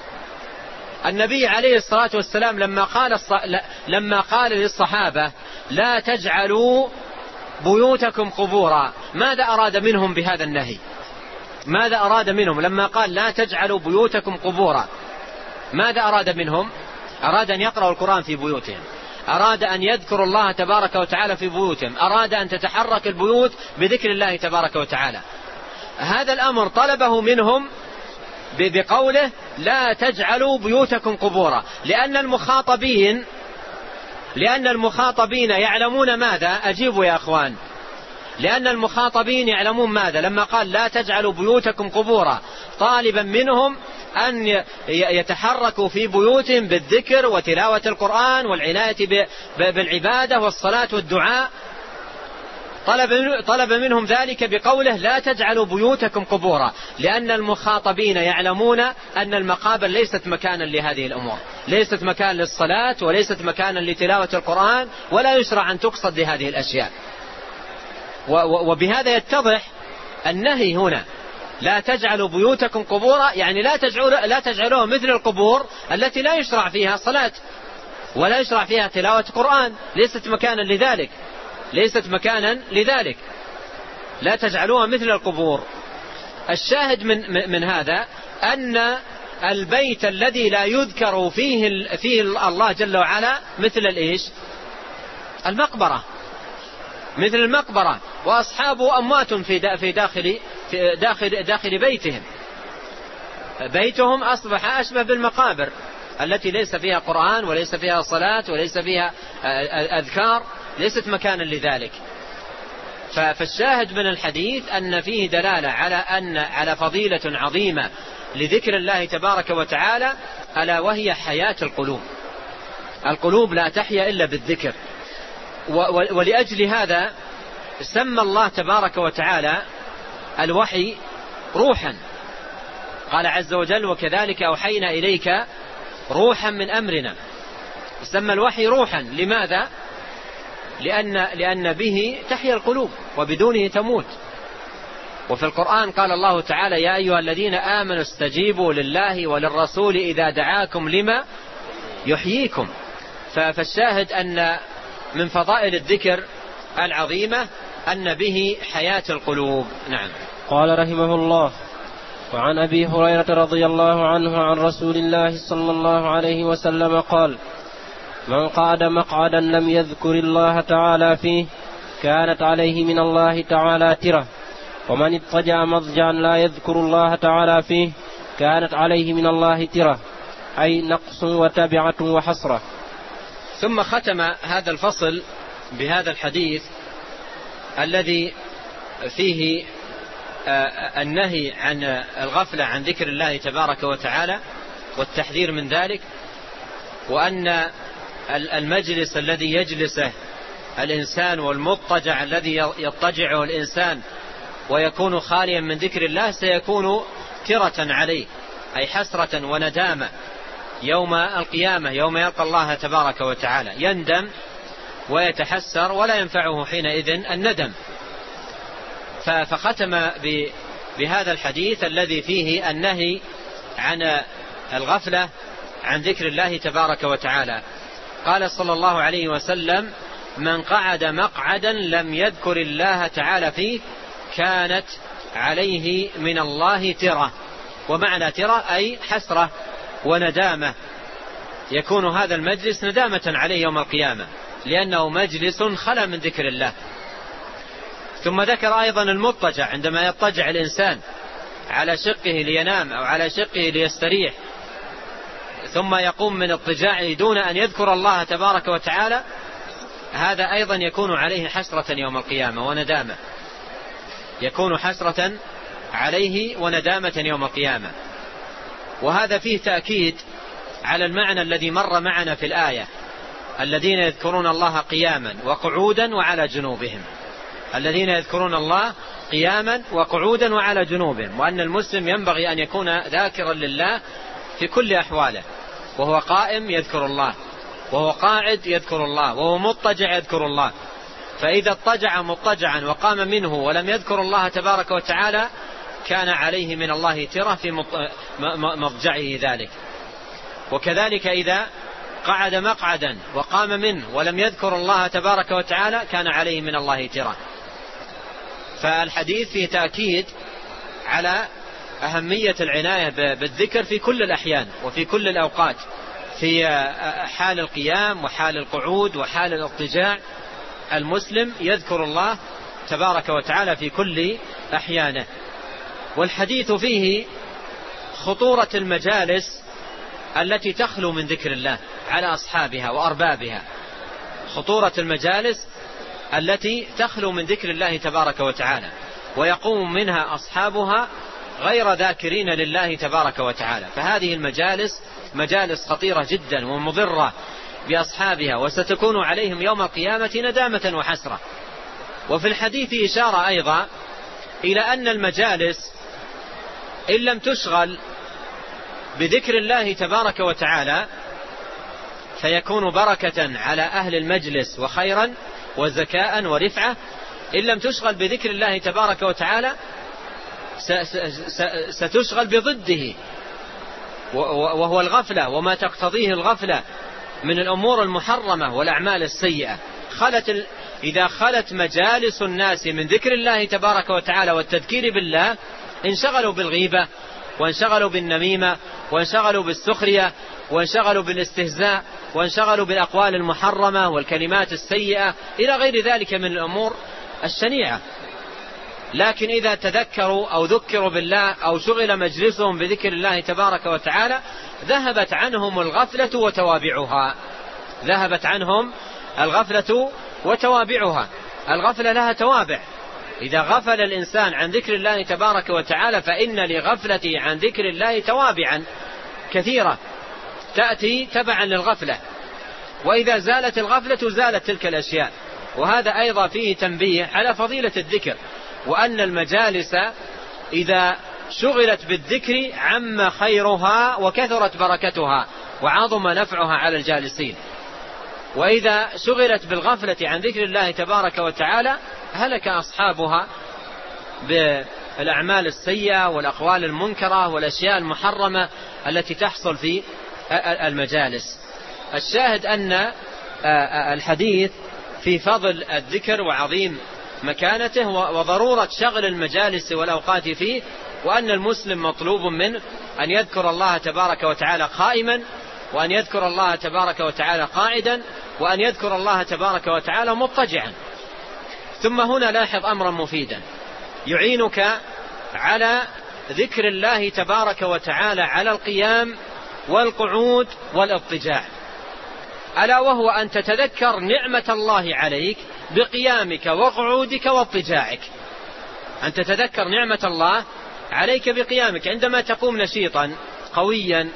النبي عليه الصلاة والسلام لما قال لما قال للصحابة: لا تجعلوا بيوتكم قبورا، ماذا أراد منهم بهذا النهي؟ ماذا أراد منهم لما قال لا تجعلوا بيوتكم قبورا؟ ماذا أراد منهم؟ أراد أن يقرأوا القرآن في بيوتهم، أراد أن يذكروا الله تبارك وتعالى في بيوتهم، أراد أن تتحرك البيوت بذكر الله تبارك وتعالى. هذا الأمر طلبه منهم بقوله: لا تجعلوا بيوتكم قبورا، لأن المخاطبين لأن المخاطبين يعلمون ماذا؟ أجيبوا يا أخوان. لأن المخاطبين يعلمون ماذا لما قال لا تجعلوا بيوتكم قبورا، طالبا منهم أن يتحركوا في بيوتهم بالذكر وتلاوة القرآن والعناية بالعبادة والصلاة والدعاء. طلب, طلب منهم ذلك بقوله لا تجعلوا بيوتكم قبورا، لأن المخاطبين يعلمون أن المقابر ليست مكانا لهذه الأمور، ليست مكان للصلاة وليست مكانا لتلاوة القرآن، ولا يشرع أن تقصد لهذه الأشياء. وبهذا يتضح النهي هنا: لا تجعلوا بيوتكم قبورا، يعني لا تجعلوا لا تجعلوها مثل القبور التي لا يشرع فيها صلاة ولا يشرع فيها تلاوة قرآن، ليست مكانا لذلك، ليست مكانا لذلك لا تجعلوها مثل القبور. الشاهد من من هذا أن البيت الذي لا يذكر فيه فيه الله جل وعلا مثل الإيش؟ المقبرة، مثل المقبرة، وأصحابه أموات في في داخل في داخل داخل بيتهم، بيتهم أصبح أشبه بالمقابر التي ليس فيها قرآن وليس فيها صلاة وليس فيها أذكار، ليست مكانا لذلك. فالشاهد من الحديث أن فيه دلالة على أن على فضيلة عظيمة لذكر الله تبارك وتعالى، ألا وهي حياة القلوب. القلوب لا تحيا إلا بالذكر، ولأجل هذا سمى الله تبارك وتعالى الوحي روحا. قال عز وجل: وكذلك أوحينا إليك روحا من أمرنا. سمى الوحي روحا، لماذا؟ لأن, لأن به تحيا القلوب وبدونه تموت. وفي القرآن قال الله تعالى: يا أيها الذين آمنوا استجيبوا لله وللرسول إذا دعاكم لما يحييكم. فالشاهد أن من فضائل الذكر العظيمة أن به حياة القلوب. نعم. قال رحمه الله: وعن أبي هريرة رضي الله عنه عن رسول الله صلى الله عليه وسلم قال: من قعد مقعدا لم يذكر الله تعالى فيه كانت عليه من الله تعالى ترة، ومن اضطجع مضجعا لا يذكر الله تعالى فيه كانت عليه من الله ترة، أي نقص وتبعة وحسرة. ثم ختم هذا الفصل بهذا الحديث الذي فيه النهي عن الغفلة عن ذكر الله تبارك وتعالى والتحذير من ذلك، وأن المجلس الذي يجلسه الإنسان والمضطجع الذي يضطجعه الإنسان ويكون خاليا من ذكر الله سيكون ترة عليه، أي حسرة وندامة يوم القيامة يوم يلقى الله تبارك وتعالى، يندم ويتحسر ولا ينفعه حينئذ الندم. فختم بهذا الحديث الذي فيه النهي عن الغفلة عن ذكر الله تبارك وتعالى. قال صلى الله عليه وسلم: من قعد مقعدا لم يذكر الله تعالى فيه كانت عليه من الله ترة. ومعنى ترة أي حسرة وندامة، يكون هذا المجلس ندامة عليه يوم القيامة لأنه مجلس خلا من ذكر الله. ثم ذكر أيضا المضطجع، عندما يضطجع الإنسان على شقه لينام أو على شقه ليستريح ثم يقوم من اضطجاعه دون أن يذكر الله تبارك وتعالى، هذا أيضا يكون عليه حسرة يوم القيامة وندامة، يكون حسرة عليه وندامة يوم القيامة. وهذا فيه تأكيد على المعنى الذي مر معنا في الآية: الذين يذكرون الله قياما وقعودا وعلى جنوبهم. الذين يذكرون الله قياما وقعودا وعلى جنوبهم، وأن المسلم ينبغي أن يكون ذاكرا لله في كل أحواله، وهو قائم يذكر الله، وهو قاعد يذكر الله، وهو مضطجع يذكر الله. فإذا اضطجع مضطجعا وقام منه ولم يذكر الله تبارك وتعالى كان عليه من الله ترة في مضجعه ذلك. وكذلك إذا قعد مقعدا وقام منه ولم يذكر الله تبارك وتعالى كان عليه من الله ترة. فالحديث فيه تأكيد على أهمية العناية بالذكر في كل الأحيان وفي كل الأوقات، في حال القيام وحال القعود وحال الاضطجاع، المسلم يذكر الله تبارك وتعالى في كل أحيانه. والحديث فيه خطورة المجالس التي تخلو من ذكر الله على أصحابها وأربابها، خطورة المجالس التي تخلو من ذكر الله تبارك وتعالى ويقوم منها أصحابها غير ذاكرين لله تبارك وتعالى. فهذه المجالس مجالس خطيرة جدا ومضرة بأصحابها، وستكون عليهم يوم القيامة ندامة وحسرة. وفي الحديث إشارة أيضا إلى أن المجالس إن لم تشغل بذكر الله تبارك وتعالى فيكون بركة على أهل المجلس وخيرا وزكاء ورفعة. إن لم تشغل بذكر الله تبارك وتعالى ستشغل بضده وهو الغفلة وما تقتضيه الغفلة من الأمور المحرمة والأعمال السيئة. خلت إذا خلت مجالس الناس من ذكر الله تبارك وتعالى والتذكير بالله انشغلوا بالغيبة وانشغلوا بالنميمة وانشغلوا بالسخرية وانشغلوا بالاستهزاء وانشغلوا بالأقوال المحرمة والكلمات السيئة إلى غير ذلك من الأمور الشنيعة. لكن إذا تذكروا أو ذكروا بالله أو شغل مجلسهم بذكر الله تبارك وتعالى ذهبت عنهم الغفلة وتوابعها، ذهبت عنهم الغفلة وتوابعها. الغفلة لها توابع، إذا غفل الإنسان عن ذكر الله تبارك وتعالى فإن لغفلته عن ذكر الله توابعا كثيرة تأتي تبعا للغفلة، وإذا زالت الغفلة زالت تلك الأشياء. وهذا أيضا فيه تنبيه على فضيلة الذكر، وأن المجالس إذا شغلت بالذكر عم خيرها وكثرت بركتها وعظم نفعها على الجالسين، وإذا شغلت بالغفلة عن ذكر الله تبارك وتعالى هلك أصحابها بالأعمال السيئة والأقوال المنكرة والأشياء المحرمة التي تحصل في المجالس. الشاهد أن الحديث في فضل الذكر وعظيم مكانته وضرورة شغل المجالس والأوقات فيه، وأن المسلم مطلوب منه أن يذكر الله تبارك وتعالى قائما، وأن يذكر الله تبارك وتعالى قاعدا، وأن يذكر الله تبارك وتعالى مضطجعا. ثم هنا لاحظ أمرا مفيدا يعينك على ذكر الله تبارك وتعالى على القيام والقعود والاضطجاع، ألا وهو أن تتذكر نعمة الله عليك بقيامك وقعودك واضطجاعك. أن تتذكر نعمة الله عليك بقيامك عندما تقوم نشيطا قويا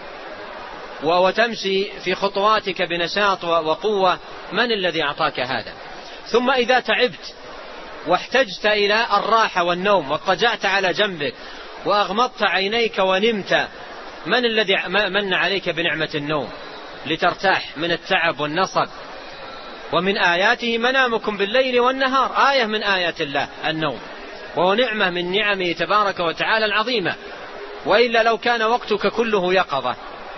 وتمشي في خطواتك بنشاط وقوة، من الذي أعطاك هذا؟ ثم إذا تعبت واحتجت إلى الراحة والنوم واضطجعت على جنبك وأغمضت عينيك ونمت من الذي من عليك بنعمة النوم لترتاح من التعب والنصب؟ ومن آياته منامكم بالليل والنهار، آية من آيات الله النوم، وهو نعمة من نعمه تبارك وتعالى العظيمة. وإلا لو كان وقتك كله يقظة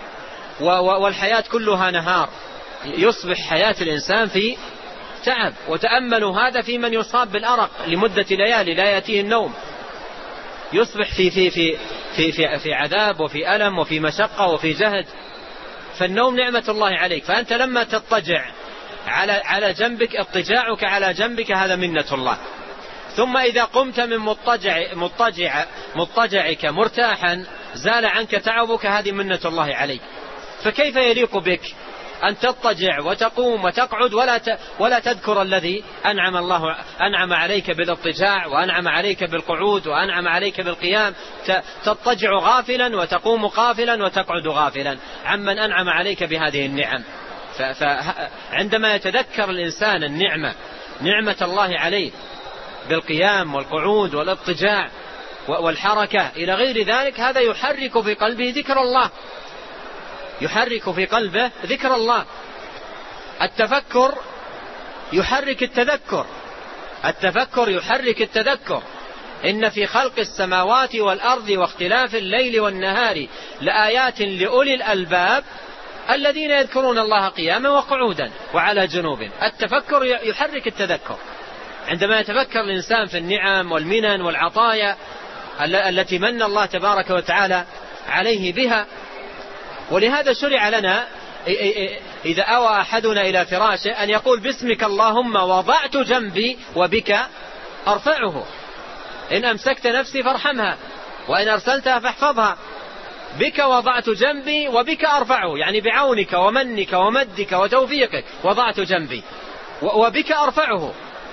والحياة كلها نهار يصبح حياة الإنسان في تعب. وتأملوا هذا في من يصاب بالأرق لمدة ليالي لا يأتيه النوم، يصبح في في في في في, في عذاب وفي ألم وفي مشقة وفي جهد. فالنوم نعمة الله عليك، فأنت لما تضطجع على على جنبك، اضطجاعك على جنبك هذا منة الله. ثم إذا قمت من مضطجع مضطجع مضطجعك مرتاحا زال عنك تعبك، هذه منة الله عليك. فكيف يليق بك أن تضطجع وتقوم وتقعد ولا ولا تذكر الذي أنعم الله أنعم عليك بالاضطجاع، وأنعم عليك بالقعود، وأنعم عليك بالقيام؟ تضطجع غافلا وتقوم غافلا وتقعد غافلا عمن أنعم عليك بهذه النعم. فعندما يتذكر الإنسان النعمة نعمة الله عليه بالقيام والقعود والاضطجاع والحركة إلى غير ذلك، هذا يحرك في قلبه ذكر الله، يحرك في قلبه ذكر الله. التفكر يحرك التذكر، التفكر يحرك التذكر. إن في خلق السماوات والأرض واختلاف الليل والنهار لآيات لأولي الألباب الذين يذكرون الله قياما وقعودا وعلى جنوب. التفكر يحرك التذكر. عندما يتفكر الإنسان في النعم والمنن والعطايا التي من الله تبارك وتعالى عليه بها. ولهذا شرع لنا إذا أوى أحدنا إلى فراشه أن يقول باسمك اللهم وضعت جنبي وبك أرفعه، إن أمسكت نفسي فارحمها وإن أرسلتها فاحفظها، بك وضعت جنبي وبك أرفعه، يعني بعونك ومنك ومدك وتوفيقك وضعت جنبي وبك أرفعه.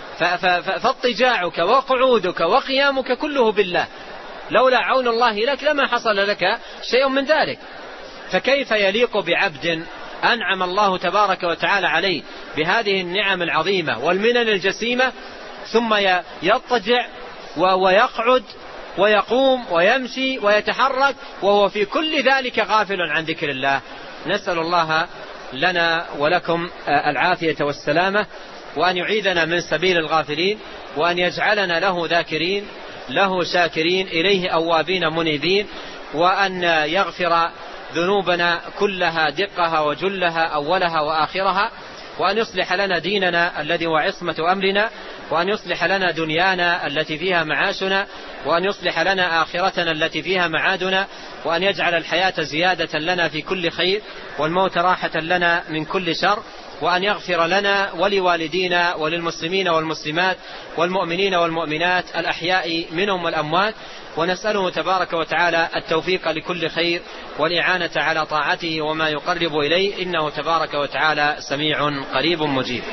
فاضطجاعك وقعودك وقيامك كله بالله، لولا عون الله لك لما حصل لك شيء من ذلك. فكيف يليق بعبد أنعم الله تبارك وتعالى عليه بهذه النعم العظيمة والمنن الجسيمة ثم يضطجع ويقعد ويقوم ويمشي ويتحرك وهو في كل ذلك غافل عن ذكر الله؟ نسأل الله لنا ولكم العافية والسلامة، وأن يعيذنا من سبيل الغافلين، وأن يجعلنا له ذاكرين له شاكرين إليه أوابين منيبين، وأن يغفر ذنوبنا كلها دقها وجلها أولها وآخرها، وأن يصلح لنا ديننا الذي هو عصمة أمرنا، وأن يصلح لنا دنيانا التي فيها معاشنا، وأن يصلح لنا آخرتنا التي فيها معادنا، وأن يجعل الحياة زيادة لنا في كل خير والموت راحة لنا من كل شر، وأن يغفر لنا ولوالدينا وللمسلمين والمسلمات والمؤمنين والمؤمنات الأحياء منهم والأموات. ونسأله تبارك وتعالى التوفيق لكل خير والإعانة على طاعته وما يقرب إليه، إنه تبارك وتعالى سميع قريب مجيب.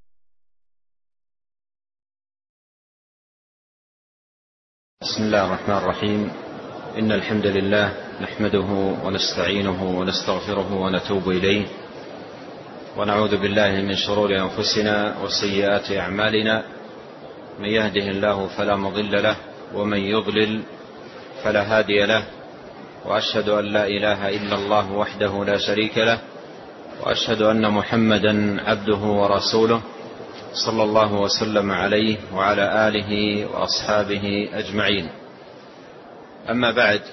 بسم الله الرحمن الرحيم. إن الحمد لله نحمده ونستعينه ونستغفره ونتوب إليه، ونعوذ بالله من شرور أنفسنا وسيئات أعمالنا، من يهده الله فلا مضل له ومن يضلل فلا هادي له، وأشهد أن لا إله إلا الله وحده لا شريك له، وأشهد أن محمدا عبده ورسوله صلى الله وسلم عليه وعلى آله وأصحابه أجمعين. أما بعد،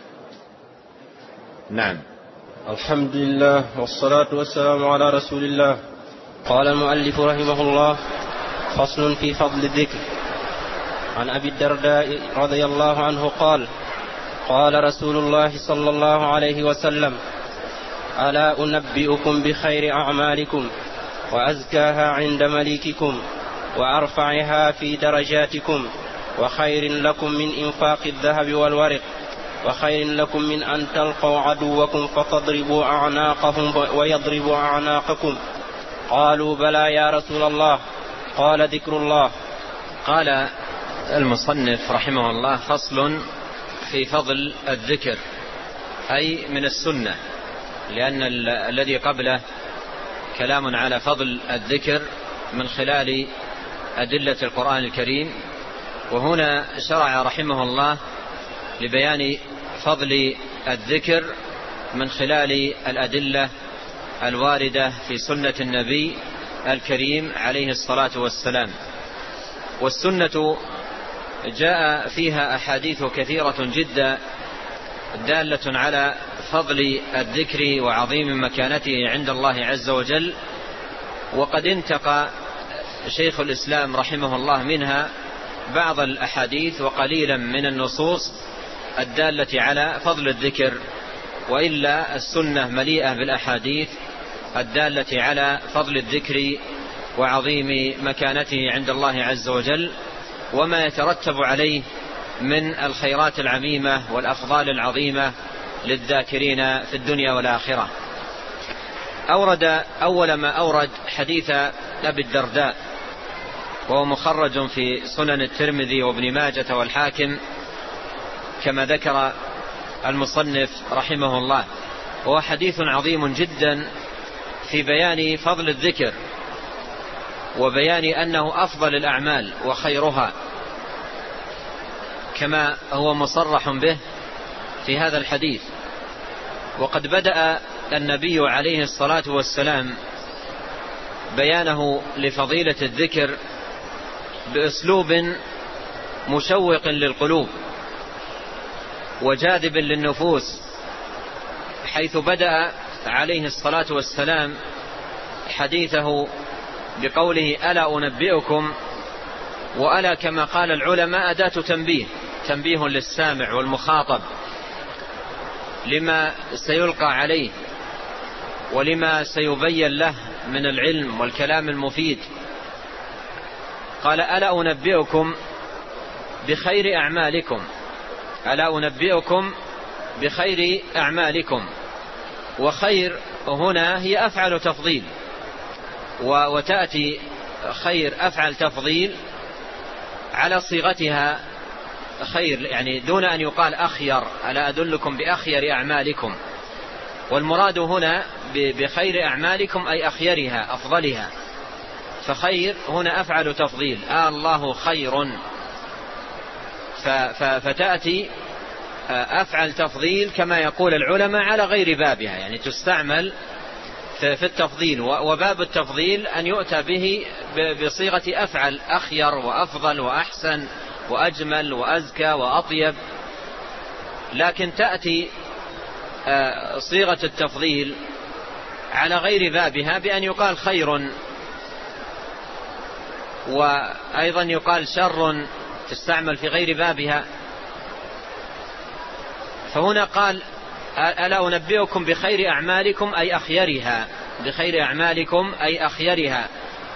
نعم. الحمد لله والصلاة والسلام على رسول الله. قال المؤلف رحمه الله: فصل في فضل الذكر. عن أبي الدرداء رضي الله عنه قال: قال رسول الله صلى الله عليه وسلم: ألا أنبئكم بخير أعمالكم وأزكاها عند مليككم وأرفعها في درجاتكم وخير لكم من إنفاق الذهب والورق وخير لكم من أن تلقوا عدوكم فتضربوا أعناقهم ويضربوا أعناقكم؟ قالوا: بلى يا رسول الله. قال: ذكر الله. قال المصنف رحمه الله: فصل في فضل الذكر، أي من السنة، لأن الذي قبله كلام على فضل الذكر من خلال أدلة القرآن الكريم، وهنا شرع رحمه الله لبيان فضل الذكر من خلال الأدلة الواردة في سنة النبي الكريم عليه الصلاة والسلام. والسنة جاء فيها أحاديث كثيرة جدا دالة على فضل الذكر وعظيم مكانته عند الله عز وجل، وقد انتقى شيخ الإسلام رحمه الله منها بعض الأحاديث وقليلا من النصوص الدالة على فضل الذكر، وإلا السنة مليئة بالأحاديث الدالة على فضل الذكر وعظيم مكانته عند الله عز وجل وما يترتب عليه من الخيرات العميمة والأفضال العظيمة للذاكرين في الدنيا والآخرة. أورد أول ما أورد حديث أبي الدرداء، وهو مخرج في سنن الترمذي وابن ماجة والحاكم كما ذكر المصنف رحمه الله، وهو حديث عظيم جدا في بيان فضل الذكر وبيان أنه أفضل الأعمال وخيرها كما هو مصرح به في هذا الحديث. وقد بدأ النبي عليه الصلاة والسلام بيانه لفضيلة الذكر بأسلوب مشوق للقلوب وجاذب للنفوس، حيث بدأ عليه الصلاة والسلام حديثه بقوله ألا أنبئكم، وألا كما قال العلماء أداة تنبيه، تنبيه للسامع والمخاطب لما سيلقى عليه ولما سيبين له من العلم والكلام المفيد. قال ألا أنبئكم بخير أعمالكم، ألا أنبئكم بخير أعمالكم. وخير هنا هي أفعل تفضيل، وتأتي خير أفعل تفضيل على صيغتها خير، يعني دون أن يقال أخير، ألا أدلكم بأخير أعمالكم. والمراد هنا بخير أعمالكم أي أخيرها أفضلها، فخير هنا أفعل تفضيل، آه الله خير، فتأتي أفعل تفضيل كما يقول العلماء على غير بابها، يعني تستعمل في التفضيل، وباب التفضيل أن يؤتى به بصيغة أفعل، أخير وأفضل وأحسن وأجمل وأزكى وأطيب. لكن تأتي صيغة التفضيل على غير بابها بأن يقال خير، وأيضا يقال شر، تستعمل في غير بابها. فهنا قال ألا أنبئكم بخير أعمالكم أي أخيرها، بخير أعمالكم أي أخيرها،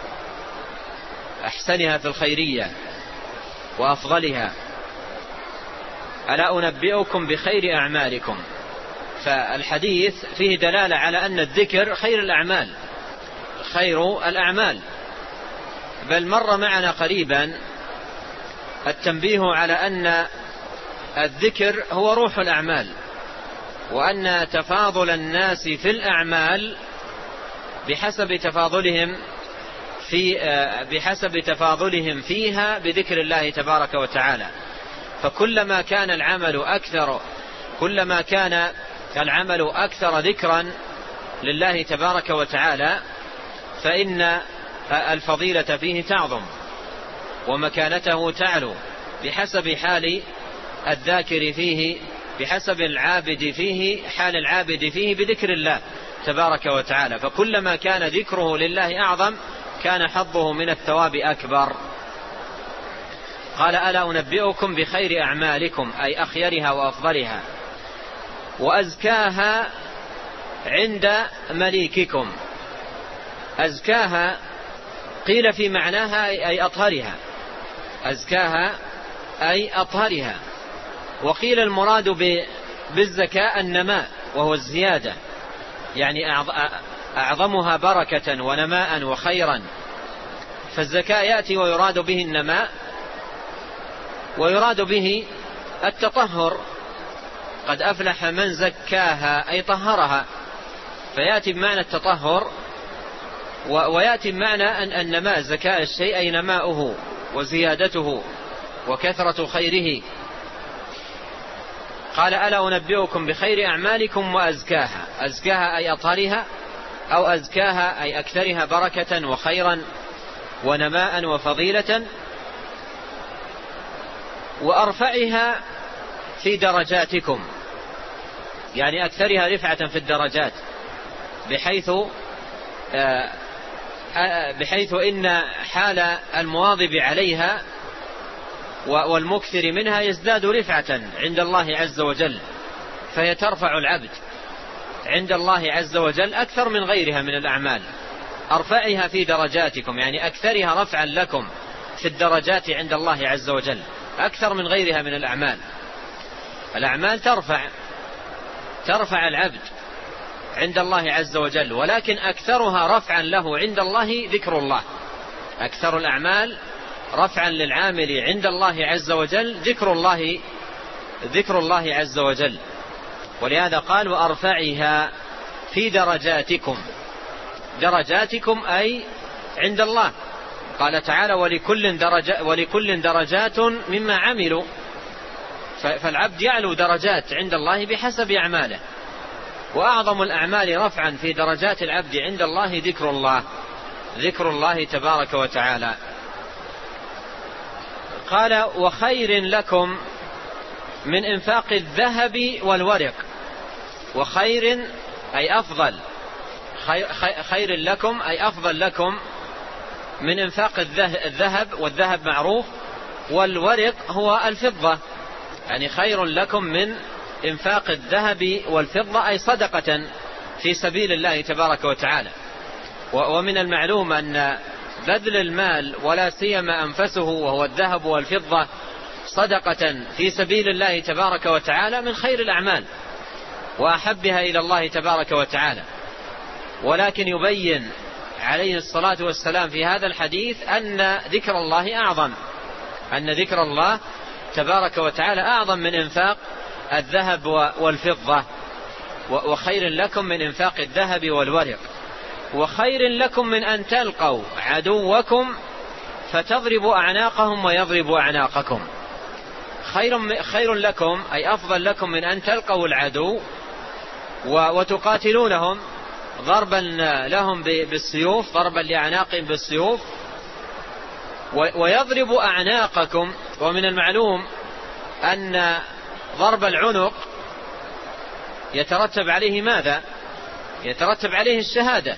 أحسنها في الخيرية وأفضلها. ألا أنبئكم بخير أعمالكم، فالحديث فيه دلالة على أن الذكر خير الأعمال، خير الأعمال. بل مر معنا قريبا التنبيه على أن الذكر هو روح الأعمال، وأن تفاضل الناس في الأعمال بحسب تفاضلهم في بحسب تفاضلهم فيها بذكر الله تبارك وتعالى. فكلما كان العمل أكثر كلما كان العمل أكثر ذكرا لله تبارك وتعالى فإن الفضيلة فيه تعظم ومكانته تعلو بحسب حال الذاكر فيه، بحسب العابد فيه، حال العابد فيه بذكر الله تبارك وتعالى. فكلما كان ذكره لله أعظم كان حظه من الثواب أكبر. قال ألا أنبئكم بخير أعمالكم أي أخيرها وأفضلها وأزكاها عند مليككم. أزكاها قيل في معناها أي أطهرها، أزكاها أي أطهرها. وقيل المراد بالزكاة النماء وهو الزيادة، يعني أعظمها بركة ونماء وخيرا. فالزكاة يأتي ويراد به النماء ويراد به التطهر، قد أفلح من زكاها أي طهرها، فيأتي بمعنى التطهر ويأتي بمعنى أن النماء، زكاة الشيء أي نماؤه وزيادته وكثرة خيره. قال ألا أنبئكم بخير أعمالكم وأزكاها. أزكاها أي أطهرها، أو أزكاها أي أكثرها بركة وخيرا ونماء وفضيلة، وأرفعها في درجاتكم، يعني أكثرها رفعة في الدرجات، بحيث بحيث إن حال المواظب عليها والمكثر منها يزداد رفعة عند الله عز وجل، فهي ترفع العبد عند الله عز وجل أكثر من غيرها من الأعمال. أرفعها في درجاتكم، يعني أكثرها رفعا لكم في الدرجات عند الله عز وجل أكثر من غيرها من الأعمال. الأعمال ترفع ترفع العبد عند الله عز وجل، ولكن أكثرها رفعا له عند الله ذكر الله. أكثر الأعمال رفعا للعامل عند الله عز وجل ذكر الله ذكر الله عز وجل. ولهذا قال وأرفعها في درجاتكم. درجاتكم أي عند الله. قال تعالى ولكل درجة ولكل درجات مما عملوا، فالعبد يعلو درجات عند الله بحسب أعماله، وأعظم الأعمال رفعا في درجات العبد عند الله ذكر الله ذكر الله تبارك وتعالى. قال وخير لكم من إنفاق الذهب والورق. وخير أي أفضل، خير لكم أي أفضل لكم من إنفاق الذهب، والذهب معروف، والورق هو الفضة، يعني خير لكم من إنفاق الذهب والفضة أي صدقة في سبيل الله تبارك وتعالى. ومن المعلوم أن بذل المال ولا سيما أنفسه وهو الذهب والفضة صدقة في سبيل الله تبارك وتعالى من خير الأعمال وأحبها إلى الله تبارك وتعالى. ولكن يبين عليه الصلاة والسلام في هذا الحديث أن ذكر الله أعظم، أن ذكر الله تبارك وتعالى أعظم من إنفاق الذهب والفضة. وخير لكم من إنفاق الذهب والورق. وخير لكم من أن تلقوا عدوكم فتضربوا أعناقهم ويضربوا أعناقكم. خير, خير لكم أي أفضل لكم من أن تلقوا العدو وتقاتلونهم ضربا لهم بالسيوف، ضربا لأعناقهم بالسيوف، ويضرب أعناقكم. ومن المعلوم أن ضرب العنق يترتب عليه ماذا؟ يترتب عليه الشهادة.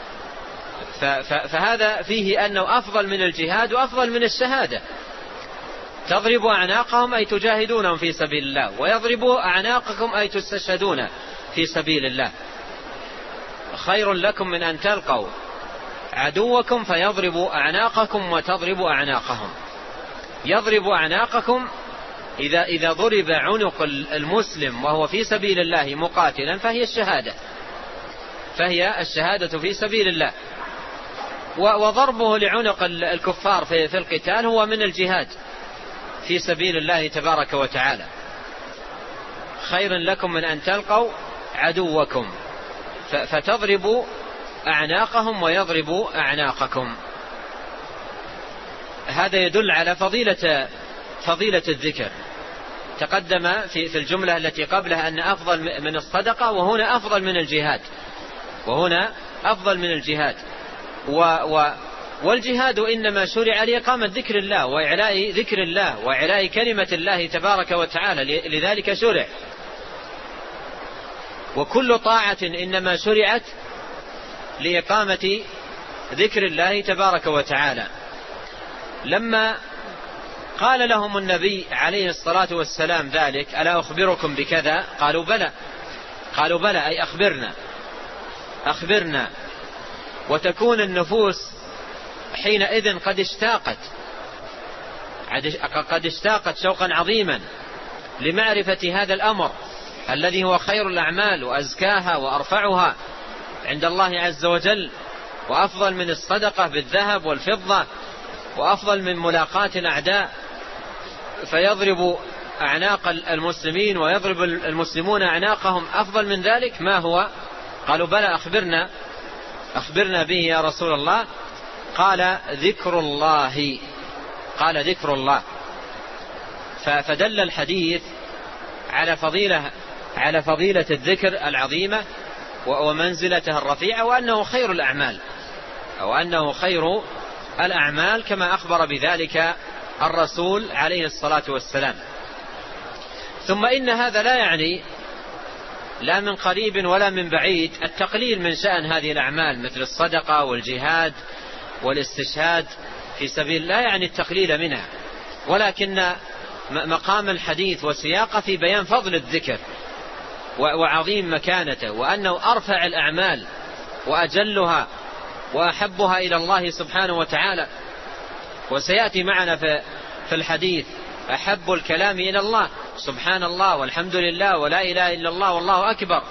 فهذا فيه أنه أفضل من الجهاد وأفضل من الشهادة. تضرب أعناقهم أي تجاهدونهم في سبيل الله، ويضرب أعناقكم أي تستشهدون في سبيل الله. خير لكم من أن تلقوا عدوكم فيضرب أعناقكم وتضرب أعناقهم. يضرب أعناقكم إذا, إذا ضرب عنق المسلم وهو في سبيل الله مقاتلا فهي الشهادة، فهي الشهادة في سبيل الله. وضربه لعنق الكفار في, في القتال هو من الجهاد في سبيل الله تبارك وتعالى. خير لكم من أن تلقوا عدوكم فتضربوا أعناقهم ويضربوا أعناقكم. هذا يدل على فضيلة فضيلة الذكر. تقدم في في الجملة التي قبلها أن أفضل من الصدقة، وهنا أفضل من الجهاد، وهنا أفضل من الجهاد. و و والجهاد إنما شرع لإقامة ذكر الله وإعلاء ذكر الله وإعلاء كلمة الله تبارك وتعالى، لذلك شرع. وكل طاعة إنما شرعت لإقامة ذكر الله تبارك وتعالى. لما قال لهم النبي عليه الصلاة والسلام ذلك ألا أخبركم بكذا؟ قالوا بلى. قالوا بلى أي أخبرنا أخبرنا. وتكون النفوس حينئذ قد اشتاقت قد اشتاقت شوقا عظيما لمعرفة هذا الأمر الذي هو خير الأعمال وأزكاها وأرفعها عند الله عز وجل، وأفضل من الصدقة بالذهب والفضة، وأفضل من ملاقاة الأعداء فيضرب أعناق المسلمين ويضرب المسلمون أعناقهم. أفضل من ذلك ما هو؟ قالوا بلى أخبرنا أخبرنا به يا رسول الله. قال ذكر الله قال ذكر الله. فدل الحديث على فضيلة على فضيلة الذكر العظيمة ومنزلته الرفيعة، وأنه خير الأعمال أو أنه خير الأعمال كما أخبر بذلك الرسول عليه الصلاة والسلام. ثم إن هذا لا يعني لا من قريب ولا من بعيد التقليل من شأن هذه الأعمال مثل الصدقة والجهاد والاستشهاد في سبيل، لا يعني التقليل منها، ولكن مقام الحديث وسياقه في بيان فضل الذكر وعظيم مكانته، وأنه أرفع الأعمال وأجلها وأحبها إلى الله سبحانه وتعالى. وسيأتي معنا في الحديث أحب الكلام إلى الله سبحان الله والحمد لله ولا إله إلا الله والله أكبر.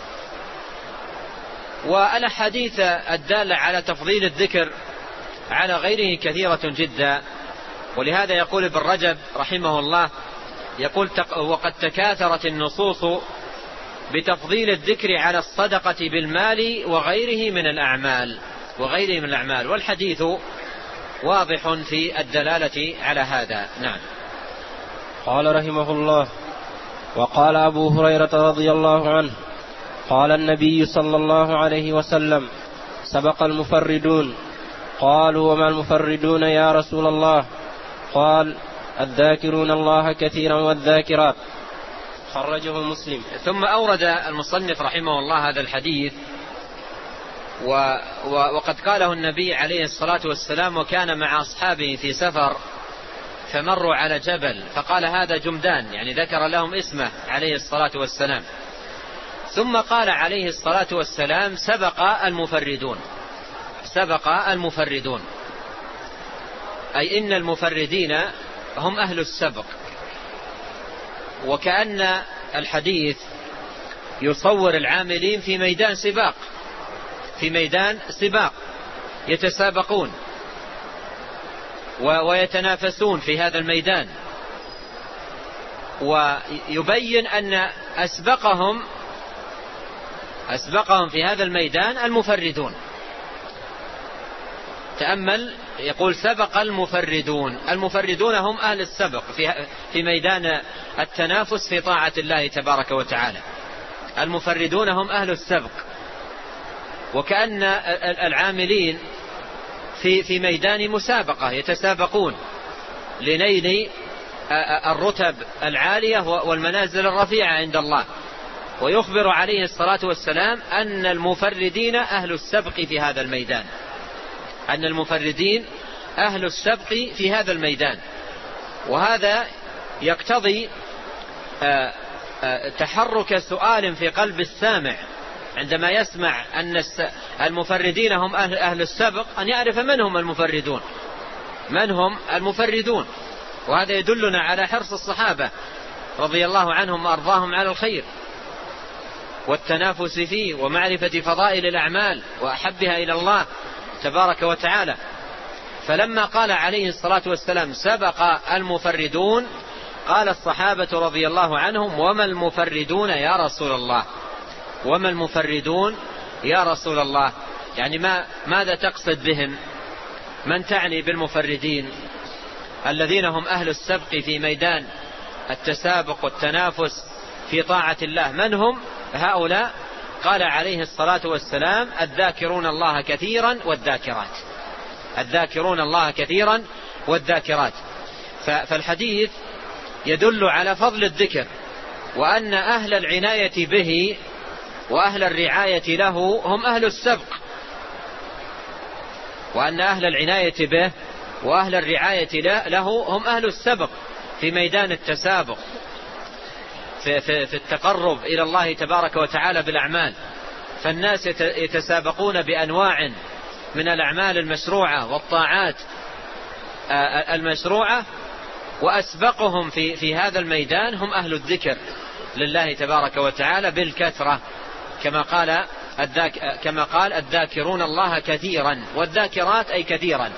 والأحاديث الدالة على تفضيل الذكر على غيره كثيرة جدا، ولهذا يقول ابن رجب رحمه الله يقول وقد تكاثرت النصوص بتفضيل الذكر على الصدقة بالمال وغيره من الأعمال وغيره من الأعمال والحديث واضح في الدلالة على هذا. نعم. قال رحمه الله: وقال أبو هريرة رضي الله عنه قال النبي صلى الله عليه وسلم: سبق المفردون. قالوا: وما المفردون يا رسول الله؟ قال: الذاكرون الله كثيرا والذاكرات. خرجه مسلم. ثم أورد المصنف رحمه الله هذا الحديث و... و... وقد قاله النبي عليه الصلاة والسلام وكان مع أصحابه في سفر فمروا على جبل فقال: هذا جمدان، يعني ذكر لهم اسمه عليه الصلاة والسلام. ثم قال عليه الصلاة والسلام: سبق المفردون. سبق المفردون أي إن المفردين هم أهل السبق. وكأن الحديث يصور العاملين في ميدان سباق في ميدان سباق يتسابقون ويتنافسون في هذا الميدان، ويبين أن أسبقهم أسبقهم في هذا الميدان المفردون. تأمل، يقول: سبق المفردون. المفردون هم أهل السبق في في ميدان التنافس في طاعة الله تبارك وتعالى. المفردون هم أهل السبق، وكأن العاملين في في ميدان مسابقة يتسابقون لنيل الرتب العالية والمنازل الرفيعة عند الله. ويخبر عليه الصلاة والسلام أن المفردين أهل السبق في هذا الميدان أن المفردين أهل السبق في هذا الميدان. وهذا يقتضي تحرك سؤال في قلب السامع عندما يسمع أن المفردين هم أهل, أهل السبق، أن يعرف من هم المفردون من هم المفردون وهذا يدلنا على حرص الصحابة رضي الله عنهم وأرضاهم على الخير والتنافس فيه ومعرفة فضائل الأعمال وأحبها إلى الله تبارك وتعالى. فلما قال عليه الصلاة والسلام: سبق المفردون، قال الصحابة رضي الله عنهم: وما المفردون يا رسول الله؟ وما المفردون يا رسول الله؟ يعني ما ماذا تقصد بهم؟ من تعني بالمفردين الذين هم أهل السبق في ميدان التسابق والتنافس في طاعة الله؟ من هم هؤلاء؟ قال عليه الصلاة والسلام: الذاكرون الله كثيرا والذاكرات. الذاكرون الله كثيرا والذاكرات. فالحديث يدل على فضل الذكر، وأن أهل العناية به وأهل الرعاية له هم أهل السبق، وأن أهل العناية به وأهل الرعاية له هم أهل السبق في ميدان التسابق في, في, في التقرب إلى الله تبارك وتعالى بالأعمال. فالناس يتسابقون بأنواع من الأعمال المشروعة والطاعات المشروعة، وأسبقهم في, في هذا الميدان هم أهل الذكر لله تبارك وتعالى بالكثرة، كما قال الذاك كما قال الذاكرون الله كثيرا والذاكرات أي كثيرا.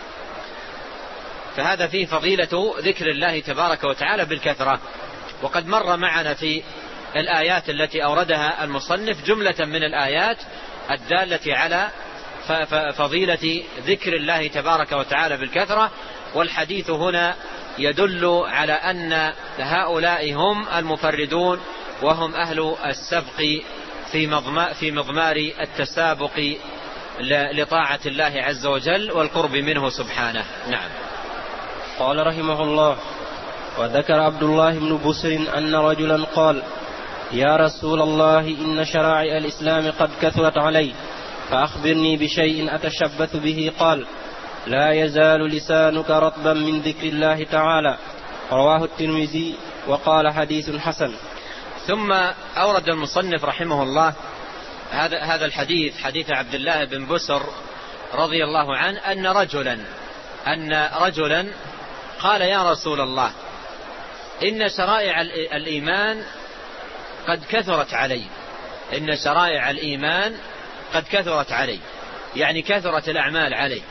فهذا فيه فضيلة ذكر الله تبارك وتعالى بالكثرة. وقد مر معنا في الآيات التي أوردها المصنف جملة من الآيات الدالة على فضيلة ذكر الله تبارك وتعالى بالكثرة، والحديث هنا يدل على أن هؤلاء هم المفردون وهم أهل السبق في مضمار التسابق لطاعة الله عز وجل والقرب منه سبحانه. نعم. قال رحمه الله: وذكر عبد الله بن بسر أن رجلا قال: يا رسول الله إن شرائع الإسلام قد كثرت علي فأخبرني بشيء أتشبث به. قال: لا يزال لسانك رطبا من ذكر الله تعالى. رواه الترمذي وقال حديث حسن. ثم أورد المصنف رحمه الله هذا هذا الحديث، حديث عبد الله بن بسر رضي الله عنه أن رجلا أن رجلا قال: يا رسول الله إن شرائع الإيمان قد كثرت علي إن شرائع الإيمان قد كثرت علي يعني كثرت الأعمال علي،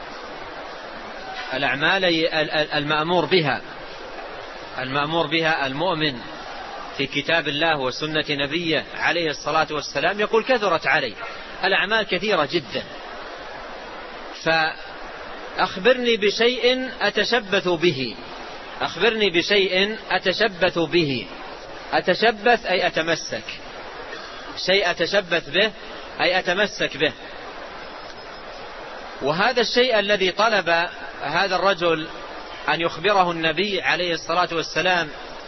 الأعمال المأمور بها المأمور بها المؤمن في كتاب الله وسنة نبيه عليه الصلاة والسلام، يقول كثرت علي الأعمال كثيرة جدا، فأخبرني بشيء أتشبث به أخبرني بشيء أتشبث به أتشبث أي أتمسك، شيء أتشبث به أي أتمسك به. وهذا الشيء الذي طلب هذا الرجل أن يخبره النبي عليه الصلاة والسلام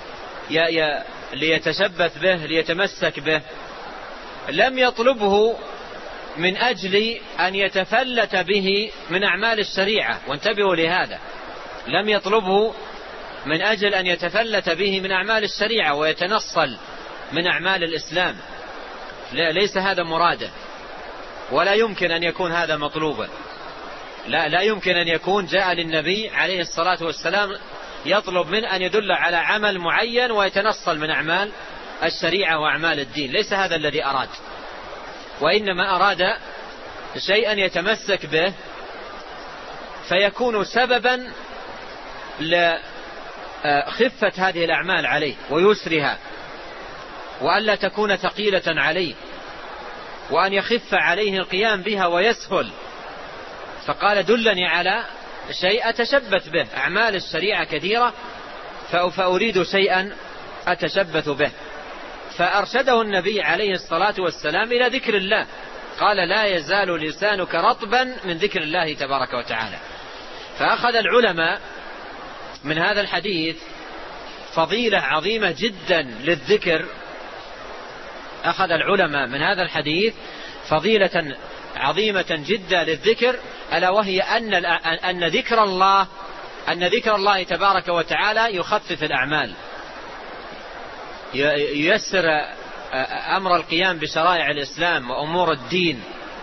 ليتشبث به ليتمسك به لم يطلبه من أجل أن يتفلت به من أعمال الشريعة، وانتبهوا لهذا، لم يطلبه من أجل أن يتفلت به من أعمال الشريعة ويتنصل من أعمال الإسلام، لا، ليس هذا مراده، ولا يمكن أن يكون هذا مطلوبا، لا لا يمكن أن يكون جاء للنبي عليه الصلاة والسلام يطلب من أن يدل على عمل معين ويتنصل من أعمال الشريعة وأعمال الدين، ليس هذا الذي أراد، وإنما أراد شيئا يتمسك به فيكون سببا لخفة هذه الأعمال عليه ويسرها، وألا تكون ثقيلة عليه، وأن يخف عليه القيام بها ويسهل. فقال: دلني على شيء أتشبث به، أعمال الشريعة كثيرة فأريد شيئا أتشبث به. فأرشده النبي عليه الصلاة والسلام إلى ذكر الله، قال: لا يزال لسانك رطبا من ذكر الله تبارك وتعالى. فأخذ العلماء من هذا الحديث فضيلة عظيمة جدا للذكر أخذ العلماء من هذا الحديث فضيلة عظيمة جدا للذكر، ألا وهي أن أن ذكر الله أن ذكر الله تبارك وتعالى يخفف الأعمال، ييسر أمر القيام بشرائع الإسلام وأمور الدين،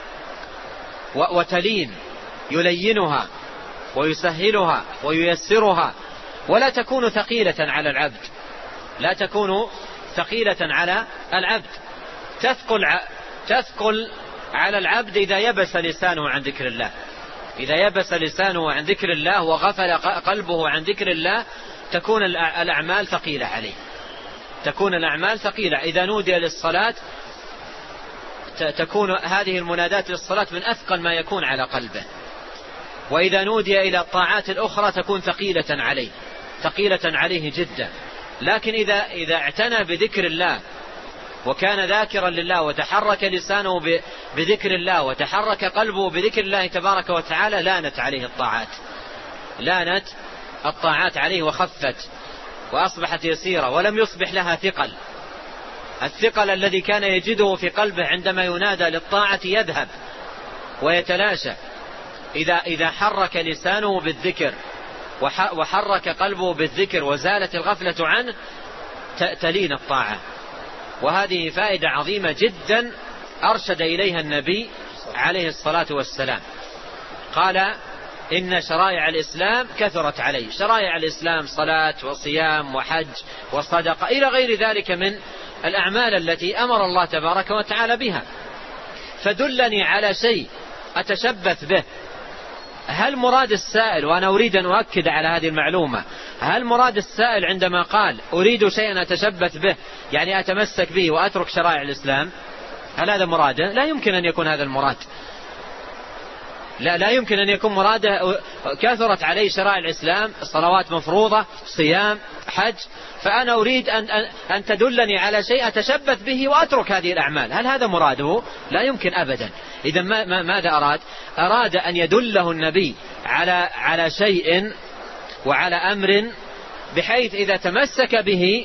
وتلين يلينها ويسهلها وييسرها، ولا تكون ثقيلة على العبد لا تكون ثقيلة على العبد تثقل تثقل على العبد إذا يبس لسانه عن ذكر الله إذا يبس لسانه عن ذكر الله وغفل قلبه عن ذكر الله تكون الأعمال ثقيلة عليه تكون الأعمال ثقيلة. إذا نودي للصلاة تكون هذه المنادات للصلاة من أثقل ما يكون على قلبه، وإذا نودي إلى الطاعات الأخرى تكون ثقيلة عليه ثقيلة عليه جدا. لكن إذا إذا اعتنى بذكر الله وكان ذاكرا لله وتحرك لسانه بذكر الله وتحرك قلبه بذكر الله تبارك وتعالى لانت عليه الطاعات لانت الطاعات عليه وخفت وأصبحت يسيرة ولم يصبح لها ثقل. الثقل الذي كان يجده في قلبه عندما ينادى للطاعة يذهب ويتلاشى إذا إذا حرك لسانه بالذكر وحرك قلبه بالذكر وزالت الغفلة عنه تلين الطاعة. وهذه فائدة عظيمة جدا أرشد إليها النبي عليه الصلاة والسلام. قال: إن شرائع الإسلام كثرت علي. شرائع الإسلام صلاة وصيام وحج وصدقة إلى غير ذلك من الأعمال التي أمر الله تبارك وتعالى بها، فدلني على شيء أتشبث به. هل مراد السائل، وأنا أريد أن أؤكد على هذه المعلومة، هل مراد السائل عندما قال أريد شيئا أتشبث به يعني أتمسك به وأترك شرائع الإسلام؟ هل هذا مراده؟ لا يمكن أن يكون هذا المراد، لا, لا يمكن أن يكون مراده كثرت عليه شرائع الإسلام، صلوات مفروضة، صيام، حج، فأنا أريد أن, أن تدلني على شيء أتشبث به وأترك هذه الأعمال. هل هذا مراده؟ لا يمكن أبدا. إذا ما ماذا أراد؟ أراد أن يدله النبي على على شيء وعلى أمر بحيث إذا تمسك به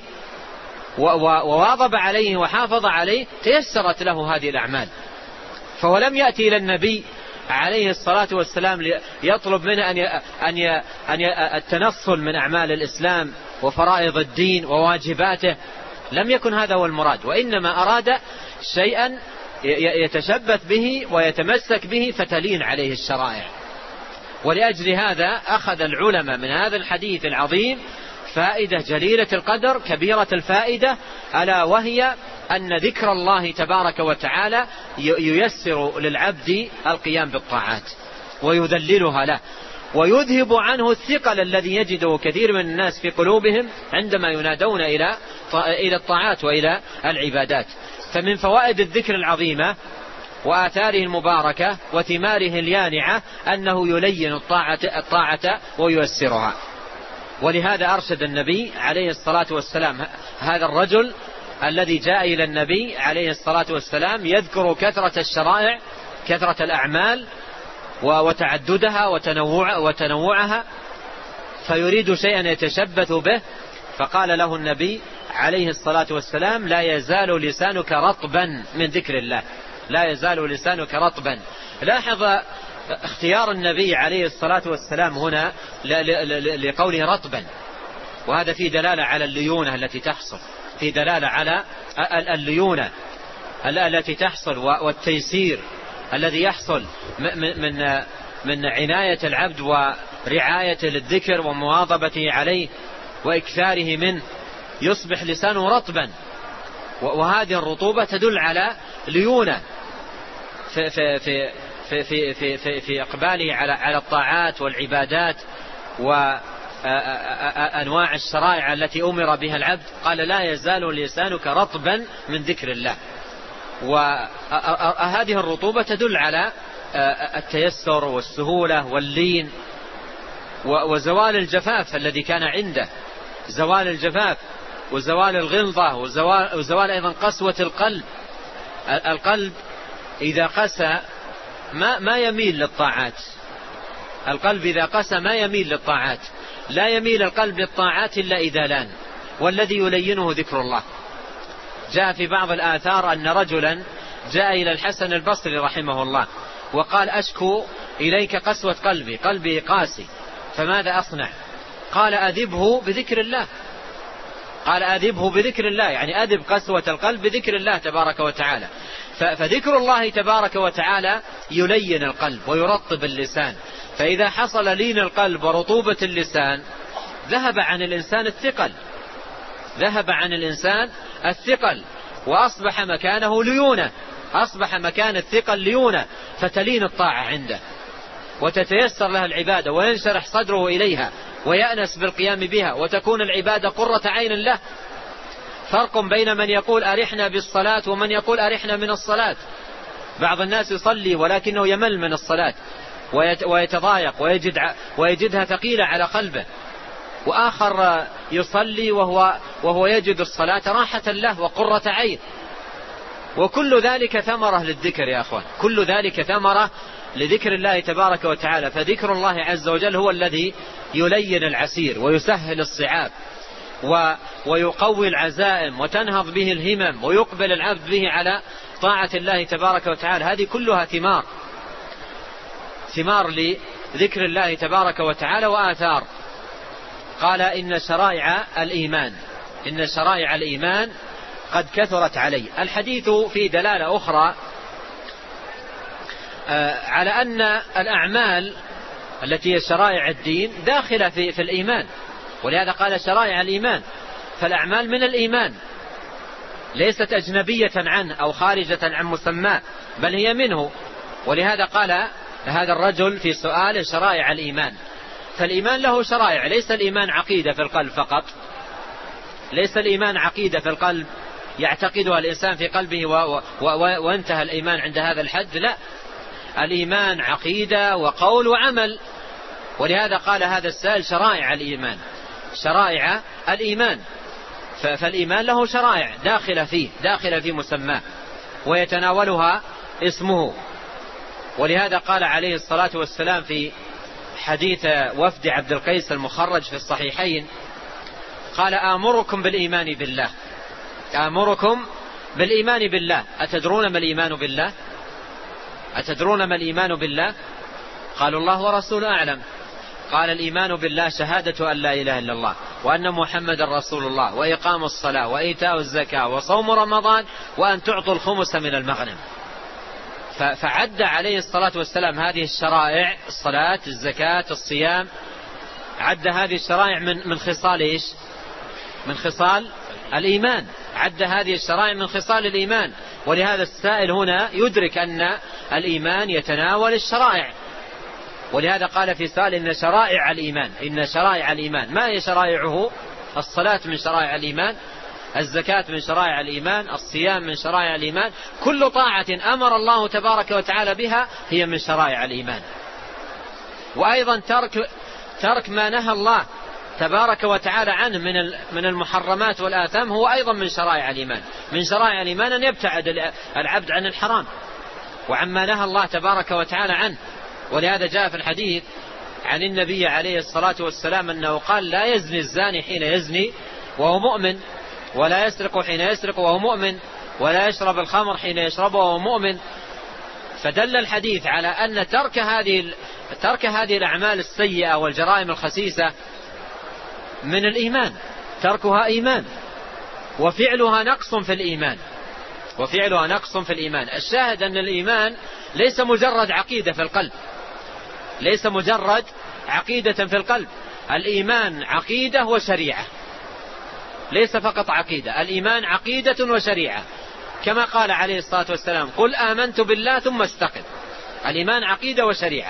وواظب عليه وحافظ عليه تيسرت له هذه الأعمال. فولم يأتي إلى النبي عليه الصلاة والسلام يطلب منه أن أن أن التنصل من أعمال الإسلام وفرائض الدين وواجباته، لم يكن هذا هو المراد، وإنما أراد شيئا يتشبث به ويتمسك به فتلين عليه الشرائع. ولأجل هذا أخذ العلماء من هذا الحديث العظيم فائدة جليلة القدر كبيرة الفائدة، ألا وهي أن ذكر الله تبارك وتعالى ييسر للعبد القيام بالطاعات ويذللها له، ويذهب عنه الثقل الذي يجده كثير من الناس في قلوبهم عندما ينادون إلى إلى الطاعات وإلى العبادات. فمن فوائد الذكر العظيمة وآثاره المباركة وثماره اليانعة أنه يلين الطاعة, الطاعة وييسرها. ولهذا أرشد النبي عليه الصلاة والسلام هذا الرجل الذي جاء إلى النبي عليه الصلاة والسلام يذكر كثرة الشرائع، كثرة الأعمال وتعددها وتنوع وتنوعها، فيريد شيئا يتشبث به، فقال له النبي عليه الصلاة والسلام: لا يزال لسانك رطبا من ذكر الله، لا يزال لسانك رطبا. لاحظ اختيار النبي عليه الصلاة والسلام هنا لقوله رطبا، وهذا فيه دلالة على الليونة التي تحصل، في دلالة على الليونة التي تحصل والتيسير الذي يحصل من من عناية العبد ورعايته للذكر ومواظبته عليه وإكثاره منه، يصبح لسانه رطبا. وهذه الرطوبة تدل على ليونة في في في في في في, في, في إقباله على على الطاعات والعبادات وأنواع الشرائع التي أمر بها العبد. قال: لا يزال لسانك رطبا من ذكر الله. وهذه الرطوبة تدل على التيسر والسهولة واللين وزوال الجفاف الذي كان عنده، زوال الجفاف وزوال الغلظة وزوال, وزوال أيضا قسوة القلب. القلب إذا قسى ما, ما يميل للطاعات، القلب إذا قسى ما يميل للطاعات، لا يميل القلب للطاعات إلا إذا لان، والذي يلينه ذكر الله. جاء في بعض الآثار أن رجلا جاء إلى الحسن البصري رحمه الله وقال: أشكو إليك قسوة قلبي، قلبي قاسي، فماذا أصنع؟ قال: أذبه بذكر الله. قال: أذبه بذكر الله، يعني أذب قسوة القلب بذكر الله تبارك وتعالى. فذكر الله تبارك وتعالى يلين القلب ويرطب اللسان، فإذا حصل لين القلب ورطوبة اللسان ذهب عن الإنسان الثقل، ذهب عن الإنسان الثقل وأصبح مكانه ليونة، أصبح مكان الثقل ليونة، فتلين الطاعة عنده وتتيسر لها العبادة وينشرح صدره إليها ويأنس بالقيام بها وتكون العبادة قرة عين له. فرق بين من يقول أرحنا بالصلاة ومن يقول أرحنا من الصلاة. بعض الناس يصلي ولكنه يمل من الصلاة ويتضايق ويجد ويجدها ثقيلة على قلبه، وآخر يصلي وهو, وهو يجد الصلاة راحة له وقرة عين. وكل ذلك ثمرة للذكر يا أخوان، كل ذلك ثمرة لذكر الله تبارك وتعالى. فذكر الله عز وجل هو الذي يلين العسير ويسهل الصعاب ويقوي العزائم وتنهض به الهمم ويقبل العبد به على طاعة الله تبارك وتعالى. هذه كلها ثمار ثمار لذكر الله تبارك وتعالى وآثار. قال: إن شرائع الإيمان إن شرائع الإيمان قد كثرت علي. الحديث في دلالة أخرى على أن الأعمال التي هي شرائع الدين داخلة في, في الإيمان، ولهذا قال شرائع الإيمان. فالأعمال من الإيمان، ليست أجنبية عنه أو خارجة عن مسماه، بل هي منه. ولهذا قال هذا الرجل في سؤال شرائع الإيمان. فالإيمان له شرائع، ليس الإيمان عقيدة في القلب فقط، ليس الإيمان عقيدة في القلب يعتقدها الإنسان في قلبه و و و وانتهى الإيمان عند هذا الحد. لا، الإيمان عقيدة وقول وعمل، ولهذا قال هذا السائل شرائع الإيمان، شرائع الإيمان. فالإيمان له شرائع داخلة فيه، داخلة في مسماه ويتناولها اسمه. ولهذا قال عليه الصلاة والسلام في حديث وفد عبد القيس المخرج في الصحيحين، قال آمركم بالإيمان بالله، آمركم بالإيمان بالله. أتدرون ما الإيمان بالله؟ أتدرون ما الإيمان بالله؟ قالوا الله ورسوله أعلم. قال الإيمان بالله شهادة أن لا إله إلا الله وأن محمد رسول الله وإقام الصلاة وإيتاء الزكاة وصوم رمضان وأن تعطوا الخمس من المغنم. فعد عليه الصلاة والسلام هذه الشرائع، الصلاة، الزكاة، الصيام، عد هذه الشرائع من من خصال إيش؟ من خصال الإيمان، عد هذه الشرائع من خصال الإيمان. ولهذا السائل هنا يدرك أن الإيمان يتناول الشرائع، ولهذا قال في سؤال إن شرائع الإيمان، إن شرائع الإيمان. ما هي شرائعه؟ الصلاة من شرائع الإيمان، الزكاة من شرائع الإيمان، الصيام من شرائع الإيمان، كل طاعة أمر الله تبارك وتعالى بها هي من شرائع الإيمان. وأيضا ترك ترك ما نهى الله تبارك وتعالى عنه من من المحرمات والآثام هو أيضا من شرائع الإيمان. من شرائع الإيمان أن يبتعد العبد عن الحرام وعما نهى الله تبارك وتعالى عنه. ولهذا جاء في الحديث عن النبي عليه الصلاة والسلام أنه قال لا يزني الزاني حين يزني وهو مؤمن، ولا يسرق حين يسرق وهو مؤمن، ولا يشرب الخمر حين يشربه وهو مؤمن. فدل الحديث على أن ترك هذه ترك هذه الأعمال السيئة والجرائم الخسيسة من الإيمان، تركها إيمان، وفعلها نقص في الإيمان، وفعلها نقص في الإيمان. الشاهد أن الإيمان ليس مجرد عقيدة في القلب، ليس مجرد عقيدة في القلب. الإيمان عقيدة وشريعة، ليس فقط عقيدة. الإيمان عقيدة وشريعة، كما قال عليه الصلاة والسلام قل آمنت بالله ثم استقم. الإيمان عقيدة وشريعة،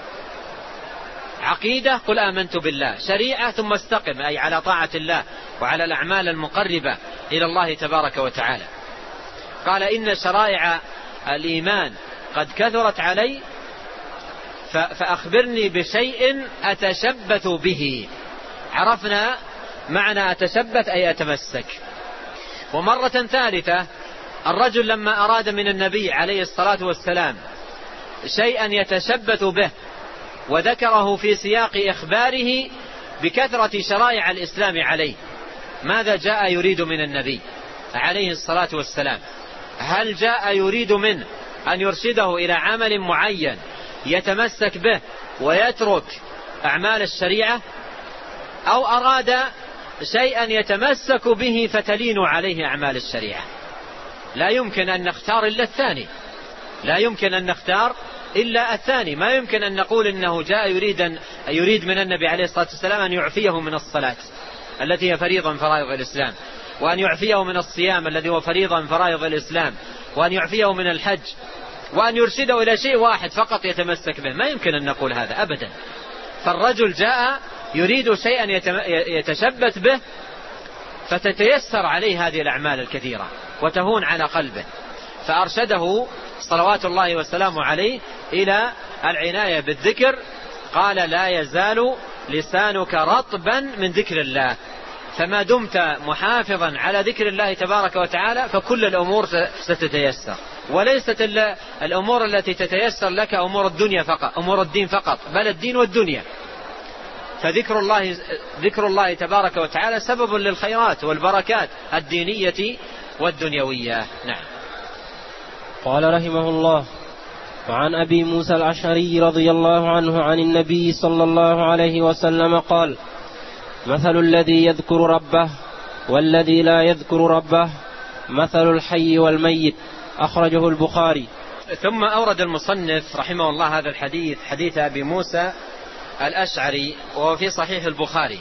عقيدة قل آمنت بالله، شريعة ثم استقم، أي على طاعة الله وعلى الأعمال المقربة إلى الله تبارك وتعالى. قال إن شرائع الإيمان قد كثرت علي فأخبرني بشيء أتشبث به. عرفنا معنى أتشبث أي أتمسك. ومرة ثالثة الرجل لما أراد من النبي عليه الصلاة والسلام شيئا يتشبث به وذكره في سياق إخباره بكثرة شرائع الإسلام عليه، ماذا جاء يريد من النبي عليه الصلاة والسلام؟ هل جاء يريد منه أن يرشده إلى عمل معين يتمسك به ويترك أعمال الشريعة، أو أراد شيئا يتمسك به فتلين عليه أعمال الشريعة؟ لا يمكن أن نختار إلا الثاني، لا يمكن أن نختار إلا الثاني. ما يمكن أن نقول إنه جاء يريد, أن يريد من النبي عليه الصلاة والسلام أن يعفيه من الصلاة التي هي فريضة من فرائض الإسلام، وأن يعفيه من الصيام الذي هو فريضة من فرائض الإسلام، وأن يعفيه من الحج، وأن يرشده إلى شيء واحد فقط يتمسك به. ما يمكن أن نقول هذا أبدا. فالرجل جاء يريد شيئا يتشبث به فتتيسر عليه هذه الأعمال الكثيرة وتهون على قلبه، فأرشده صلوات الله وسلامه عليه إلى العناية بالذكر. قال لا يزال لسانك رطبا من ذكر الله، فما دمت محافظا على ذكر الله تبارك وتعالى فكل الأمور ستتيسر. وليست الأمور التي تتيسر لك أمور الدنيا فقط، أمور الدين فقط، بل الدين والدنيا. فذكر الله ذكر الله تبارك وتعالى سبب للخيرات والبركات الدينية والدنيوية. نعم. قال رحمه الله: وعن أبي موسى الأشعري رضي الله عنه عن النبي صلى الله عليه وسلم قال: مثل الذي يذكر ربه والذي لا يذكر ربه مثل الحي والميت، أخرجه البخاري. ثم أورد المصنف رحمه الله هذا الحديث، حديث أبي موسى الأشعري، وهو في صحيح البخاري.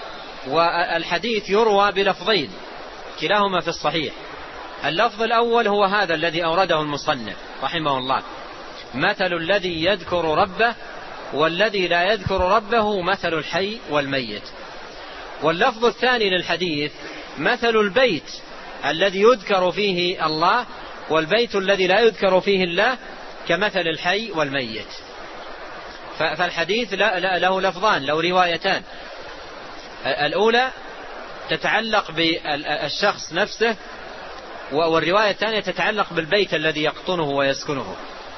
والحديث يروى بلفظين كلاهما في الصحيح. اللفظ الأول هو هذا الذي أورده المصنف رحمه الله: مثل الذي يذكر ربه والذي لا يذكر ربه مثل الحي والميت. واللفظ الثاني للحديث: مثل البيت الذي يذكر فيه الله والبيت الذي لا يذكر فيه الله كمثل الحي والميت. فالحديث له لفظان، له روايتان. الأولى تتعلق بالشخص نفسه، والرواية الثانية تتعلق بالبيت الذي يقطنه ويسكنه.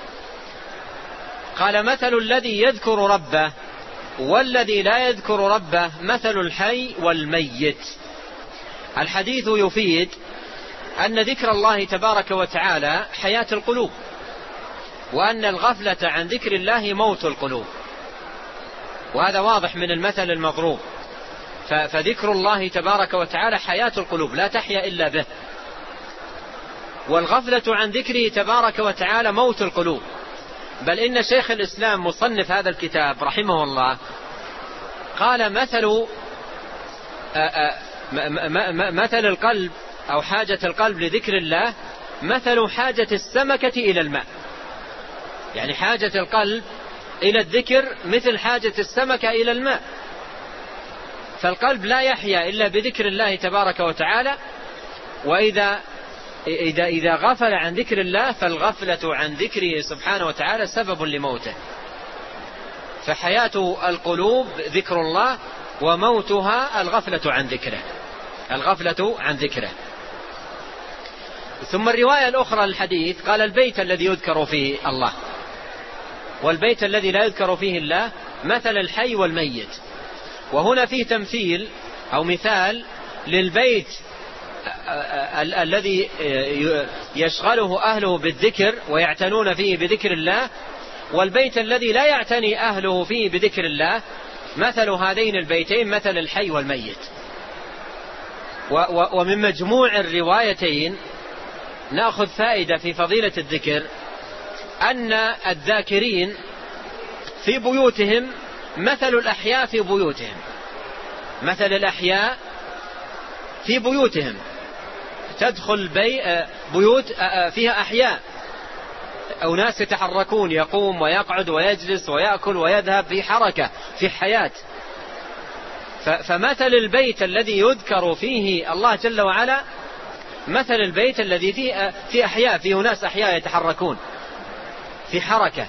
قال: مثل الذي يذكر ربه والذي لا يذكر ربه مثل الحي والميت. الحديث يفيد أن ذكر الله تبارك وتعالى حياة القلوب، وأن الغفلة عن ذكر الله موت القلوب، وهذا واضح من المثل المضروب. فذكر الله تبارك وتعالى حياة القلوب لا تحيا إلا به، والغفلة عن ذكره تبارك وتعالى موت القلوب. بل إن شيخ الإسلام مصنف هذا الكتاب رحمه الله قال: مثل مثل القلب أو حاجة القلب لذكر الله مثل حاجة السمكة إلى الماء. يعني حاجة القلب إلى الذكر مثل حاجة السمكة إلى الماء. فالقلب لا يحيا إلا بذكر الله تبارك وتعالى، وإذا إذا إذا غفل عن ذكر الله فالغفلة عن ذكره سبحانه وتعالى سبب لموته. فحياة القلوب ذكر الله، وموتها الغفلة عن ذكره، الغفلة عن ذكره. ثم الرواية الأخرى للحديث قال: البيت الذي يذكر فيه الله والبيت الذي لا يذكر فيه الله مثل الحي والميت. وهنا فيه تمثيل أو مثال للبيت الذي يشغله أهله بالذكر ويعتنون فيه بذكر الله، والبيت الذي لا يعتني أهله فيه بذكر الله. مثل هذين البيتين مثل الحي والميت. ومن مجموع الروايتين نأخذ فائدة في فضيلة الذكر، أن الذاكرين في بيوتهم مثل الأحياء في بيوتهم، مثل الأحياء في بيوتهم. تدخل بي بيوت فيها أحياء، أو ناس يتحركون، يقوم ويقعد ويجلس ويأكل ويذهب، في حركة، في حياة. فمثل البيت الذي يذكر فيه الله جل وعلا مثل البيت الذي فيه في أحياء، فيه ناس أحياء يتحركون في حركة.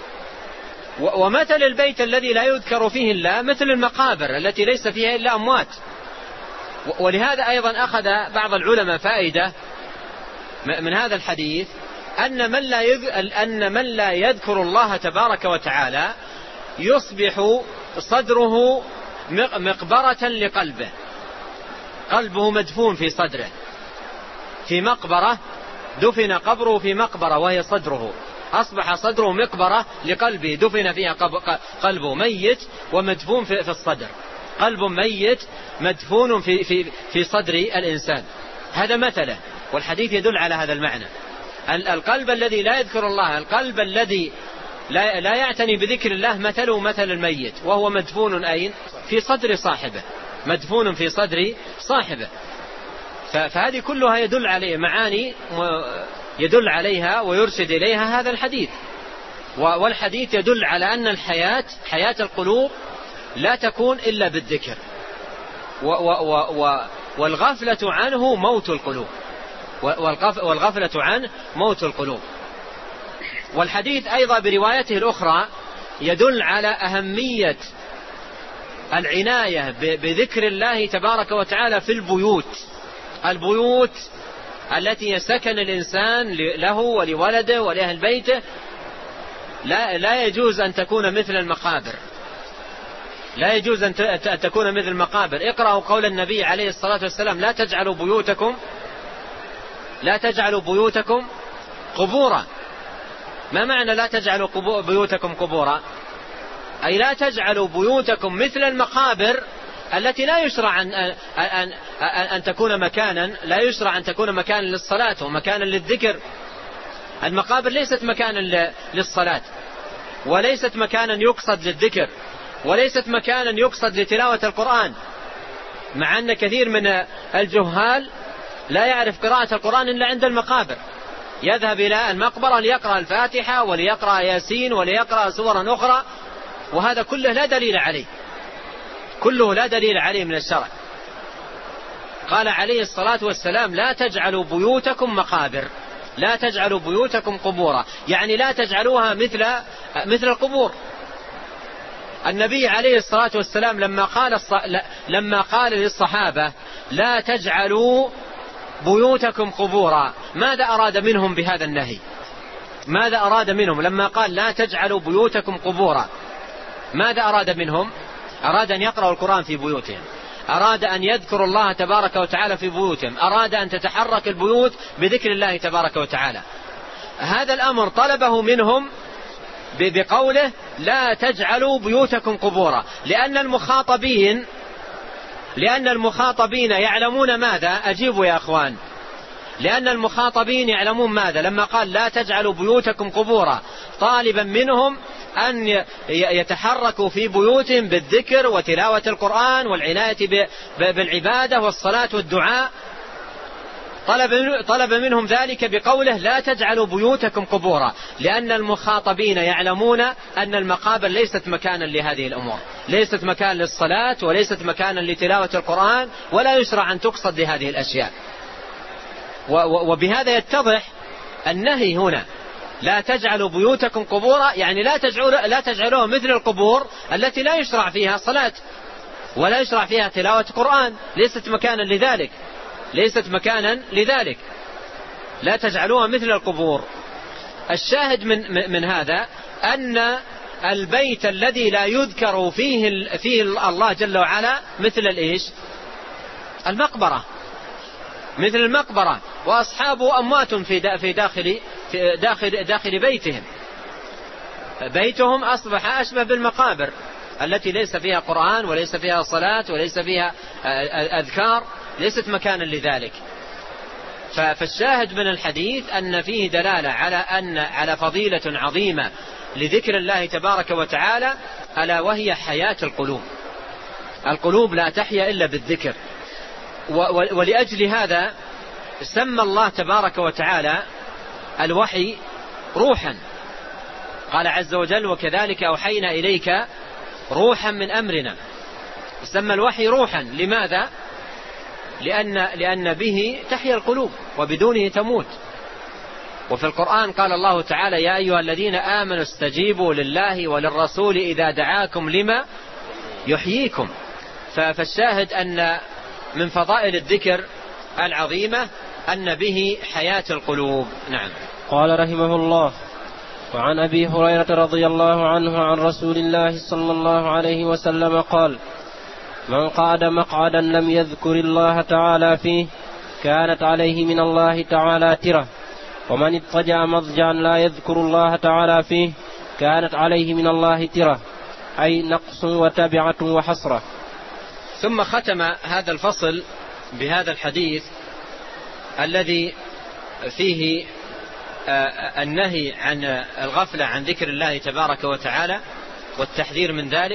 ومثل البيت الذي لا يذكر فيه الله مثل المقابر التي ليس فيها إلا أموات. ولهذا أيضا أخذ بعض العلماء فائدة من هذا الحديث، أن من لا أن من لا يذكر الله تبارك وتعالى يصبح صدره مقبرة لقلبه، قلبه مدفون في صدره، في مقبرة، دفن قبره في مقبرة وهي صدره، أصبح صدره مقبرة لقلبه دفن فيها قلبه، ميت ومدفون في الصدر، قلب ميت مدفون في, في, في صدر الإنسان. هذا مثله، والحديث يدل على هذا المعنى. القلب الذي لا يذكر الله، القلب الذي لا, لا يعتني بذكر الله مثله مثل الميت، وهو مدفون أين؟ في صدر صاحبه، مدفون في صدر صاحبه. فهذه كلها يدل عليه معاني يدل عليها ويرشد إليها هذا الحديث. والحديث يدل على أن الحياة، حياة القلوب لا تكون إلا بالذكر، والغفلة عنه موت القلوب، والغفلة عنه موت القلوب. والحديث أيضا بروايته الأخرى يدل على أهمية العناية بذكر الله تبارك وتعالى في البيوت، البيوت التي يسكن الإنسان له ولولده ولأهل بيته. لا, لا يجوز أن تكون مثل المقابر، لا يجوز أن تكون مثل المقابر. اقرأوا قول النبي عليه الصلاة والسلام: لا تجعلوا بيوتكم لا تجعلوا بيوتكم قبورا. ما معنى لا تجعلوا بيوتكم قبورا؟ أي لا تجعلوا بيوتكم مثل المقابر التي لا يشرع أن, أن, أن تكون مكانا، لا يشرع أن تكون مكانا للصلاة ومكانا للذكر. المقابر ليست مكانا للصلاة، وليست مكانا يقصد للذكر، وليست مكانا يقصد لتلاوة القرآن، مع أن كثير من الجهال لا يعرف قراءة القرآن إلا عند المقابر، يذهب إلى المقبرة ليقرأ الفاتحة وليقرأ ياسين وليقرأ سورا أخرى، وهذا كله لا دليل عليه، كله لا دليل عليه من الشرع. قال عليه الصلاة والسلام: لا تجعلوا بيوتكم مقابر. لا تجعلوا بيوتكم قبورا، يعني لا تجعلوها مثل مثل القبور. النبي عليه الصلاة والسلام لما قال لما قال للصحابة لا تجعلوا بيوتكم قبورا، ماذا أراد منهم بهذا النهي؟ ماذا أراد منهم لما قال لا تجعلوا بيوتكم قبورا؟ ماذا أراد منهم؟ أراد أن يقرأوا القرآن في بيوتهم، أراد أن يذكروا الله تبارك وتعالى في بيوتهم، أراد أن تتحرك البيوت بذكر الله تبارك وتعالى. هذا الأمر طلبه منهم بقوله لا تجعلوا بيوتكم قبورا، لأن المخاطبين لأن المخاطبين يعلمون ماذا؟ أجيبوا يا أخوان. لأن المخاطبين يعلمون ماذا لما قال لا تجعلوا بيوتكم قبورا، طالبا منهم أن يتحركوا في بيوتهم بالذكر وتلاوة القرآن والعناية بالعبادة والصلاة والدعاء. طلب طلب منهم ذلك بقوله لا تجعلوا بيوتكم قبورا، لأن المخاطبين يعلمون أن المقابر ليست مكانا لهذه الأمور، ليست مكان للصلاة وليست مكانا لتلاوة القرآن، ولا يشرع أن تقصد لهذه الأشياء. وبهذا يتضح النهي هنا لا تجعلوا بيوتكم قبورا، يعني لا تجعلوا لا تجعلوها مثل القبور التي لا يشرع فيها صلاة ولا يشرع فيها تلاوة قرآن، ليست مكانا لذلك ليست مكانا لذلك لا تجعلوها مثل القبور. الشاهد من من هذا أن البيت الذي لا يذكر فيه فيه الله جل وعلا مثل الإيش؟ المقبرة، مثل المقبرة، وأصحابه أموات في في داخل في داخل داخل بيتهم. بيتهم أصبح أشبه بالمقابر التي ليس فيها قرآن وليس فيها صلاة وليس فيها أذكار، ليست مكانا لذلك. فالشاهد من الحديث أن فيه دلالة على أن على فضيلة عظيمة لذكر الله تبارك وتعالى، ألا وهي حياة القلوب. القلوب لا تحيا إلا بالذكر، ولأجل هذا سمى الله تبارك وتعالى الوحي روحا. قال عز وجل وكذلك أوحينا إليك روحا من أمرنا. سمى الوحي روحا، لماذا؟ لأن, لأن به تحيا القلوب وبدونه تموت. وفي القرآن قال الله تعالى يا أيها الذين آمنوا استجيبوا لله وللرسول إذا دعاكم لما يحييكم. فالشاهد أن من فضائل الذكر العظيمة أن به حياة القلوب. نعم. قال رحمه الله وعن أبي هريرة رضي الله عنه عن رسول الله صلى الله عليه وسلم قال من قعد مقعدا لم يذكر الله تعالى فيه كانت عليه من الله تعالى ترة، ومن اضطجع مضجعا لا يذكر الله تعالى فيه كانت عليه من الله ترة، أي نقص وتبعة وحسرة. ثم ختم هذا الفصل بهذا الحديث الذي فيه النهي عن الغفلة عن ذكر الله تبارك وتعالى والتحذير من ذلك،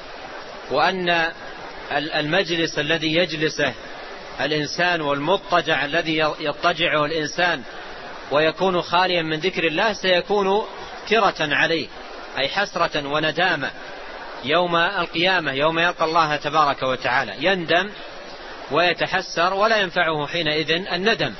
وأن المجلس الذي يجلسه الإنسان والمضطجع الذي يضطجعه الإنسان ويكون خاليا من ذكر الله سيكون ترة عليه، أي حسرة وندامة يوم القيامة، يوم يلقى الله تبارك وتعالى يندم ويتحسر ولا ينفعه حينئذ الندم.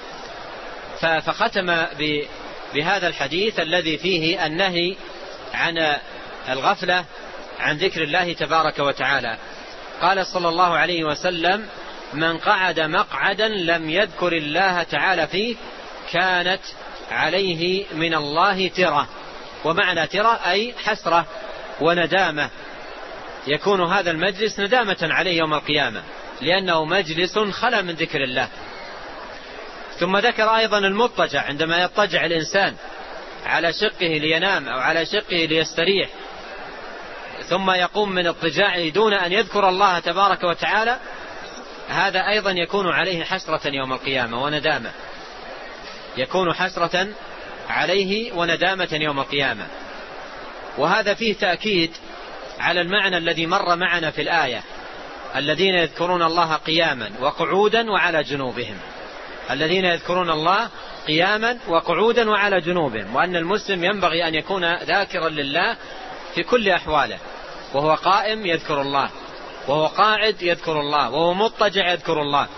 فختم بهذا الحديث الذي فيه النهي عن الغفلة عن ذكر الله تبارك وتعالى. قال صلى الله عليه وسلم من قعد مقعدا لم يذكر الله تعالى فيه كانت عليه من الله ترة. ومعنى ترة أي حسرة وندامة، يكون هذا المجلس ندامة عليه يوم القيامة لأنه مجلس خلا من ذكر الله. ثم ذكر أيضا المضطجع، عندما يضطجع الإنسان على شقه لينام أو على شقه ليستريح ثم يقوم من اضطجاعه دون أن يذكر الله تبارك وتعالى، هذا أيضا يكون عليه حسرة يوم القيامة وندامة، يكون حسرة عليه وندامة يوم القيامة. وهذا فيه تأكيد على المعنى الذي مر معنا في الآية الذين يذكرون الله قياما وقعودا وعلى جنوبهم، الذين يذكرون الله قياما وقعودا وعلى جنوبهم، وأن المسلم ينبغي أن يكون ذاكرا لله في كل أحواله، وهو قائم يذكر الله، وهو قاعد يذكر الله، وهو مضطجع يذكر الله.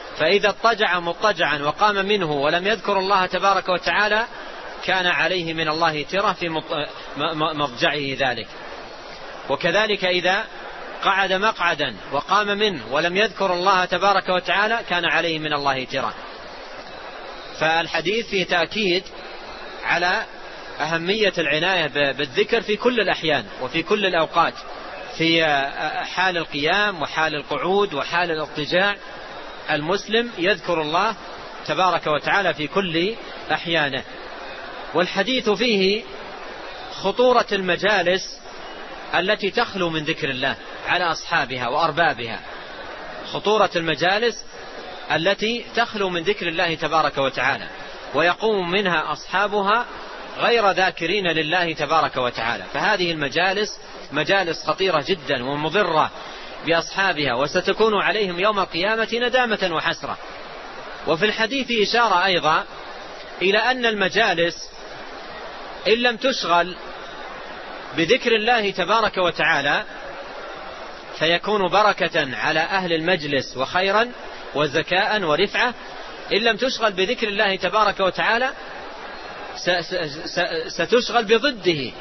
فإذا اضطجع مضطجعا وقام منه ولم يذكر الله تبارك وتعالى كان عليه من الله ترة في مضجعه ذلك. وكذلك إذا قعد مقعدا وقام منه ولم يذكر الله تبارك وتعالى كان عليه من الله ترة. فالحديث فيه تأكيد على أهمية العناية بالذكر في كل الأحيان وفي كل الأوقات، في حال القيام وحال القعود وحال الاضطجاع. المسلم يذكر الله تبارك وتعالى في كل أحيانه. والحديث فيه خطورة المجالس التي تخلو من ذكر الله على أصحابها وأربابها، خطورة المجالس التي تخلو من ذكر الله تبارك وتعالى ويقوم منها أصحابها غير ذاكرين لله تبارك وتعالى. فهذه المجالس مجالس خطيرة جدا ومضرة بأصحابها، وستكون عليهم يوم القيامة ندامة وحسرة. وفي الحديث إشارة أيضا إلى أن المجالس إن لم تشغل بذكر الله تبارك وتعالى فيكون بركة على أهل المجلس وخيرا وزكاء ورفعة. إن لم تشغل بذكر الله تبارك وتعالى ستشغل بضده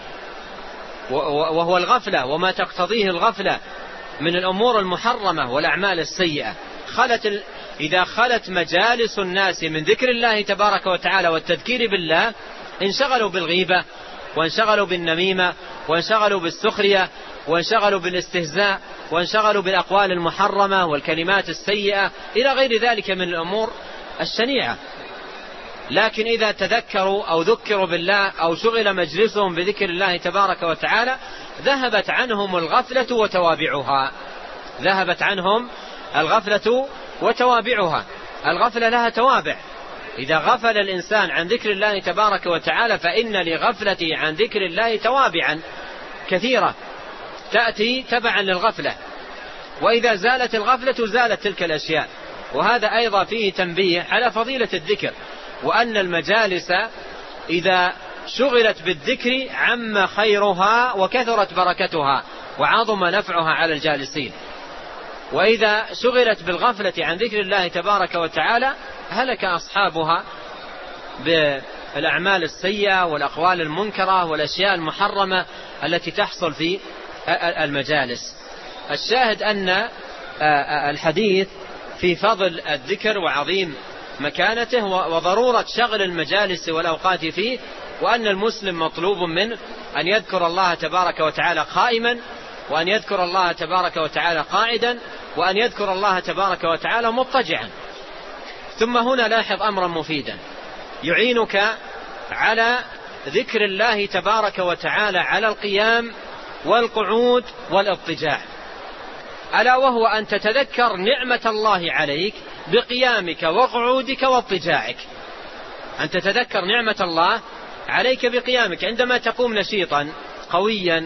وهو الغفلة وما تقتضيه الغفلة من الأمور المحرمة والأعمال السيئة. خلت إذا خلت مجالس الناس من ذكر الله تبارك وتعالى والتذكير بالله انشغلوا بالغيبة وانشغلوا بالنميمة وانشغلوا بالسخرية وانشغلوا بالاستهزاء وانشغلوا بالأقوال المحرمة والكلمات السيئة إلى غير ذلك من الأمور الشنيعة. لكن إذا تذكروا أو ذكروا بالله أو شغل مجلسهم بذكر الله تبارك وتعالى ذهبت عنهم الغفلة وتوابعها. ذهبت عنهم الغفلة وتوابعها. الغفلة لها توابع. إذا غفل الإنسان عن ذكر الله تبارك وتعالى فإن لغفلته عن ذكر الله توابعا كثيرة تأتي تبعا للغفلة، وإذا زالت الغفلة زالت تلك الأشياء. وهذا أيضا فيه تنبيه على فضيلة الذكر، وأن المجالس إذا شغلت بالذكر عم خيرها وكثرت بركتها وعظم نفعها على الجالسين، وإذا شغلت بالغفلة عن ذكر الله تبارك وتعالى هلك أصحابها بالأعمال السيئة والأقوال المنكرة والأشياء المحرمة التي تحصل في المجالس. الشاهد أن الحديث في فضل الذكر وعظيم مكانته وضرورة شغل المجالس والأوقات فيه، وأن المسلم مطلوب منه أن يذكر الله تبارك وتعالى قائما، وأن يذكر الله تبارك وتعالى قاعدا، وأن يذكر الله تبارك وتعالى مضطجعا. ثم هنا لاحظ أمرا مفيدا يعينك على ذكر الله تبارك وتعالى على القيام والقعود والاضطجاع، ألا وهو أن تتذكر نعمة الله عليك بقيامك وقعودك واضطجاعك. أن تتذكر نعمة الله عليك بقيامك عندما تقوم نشيطا قويا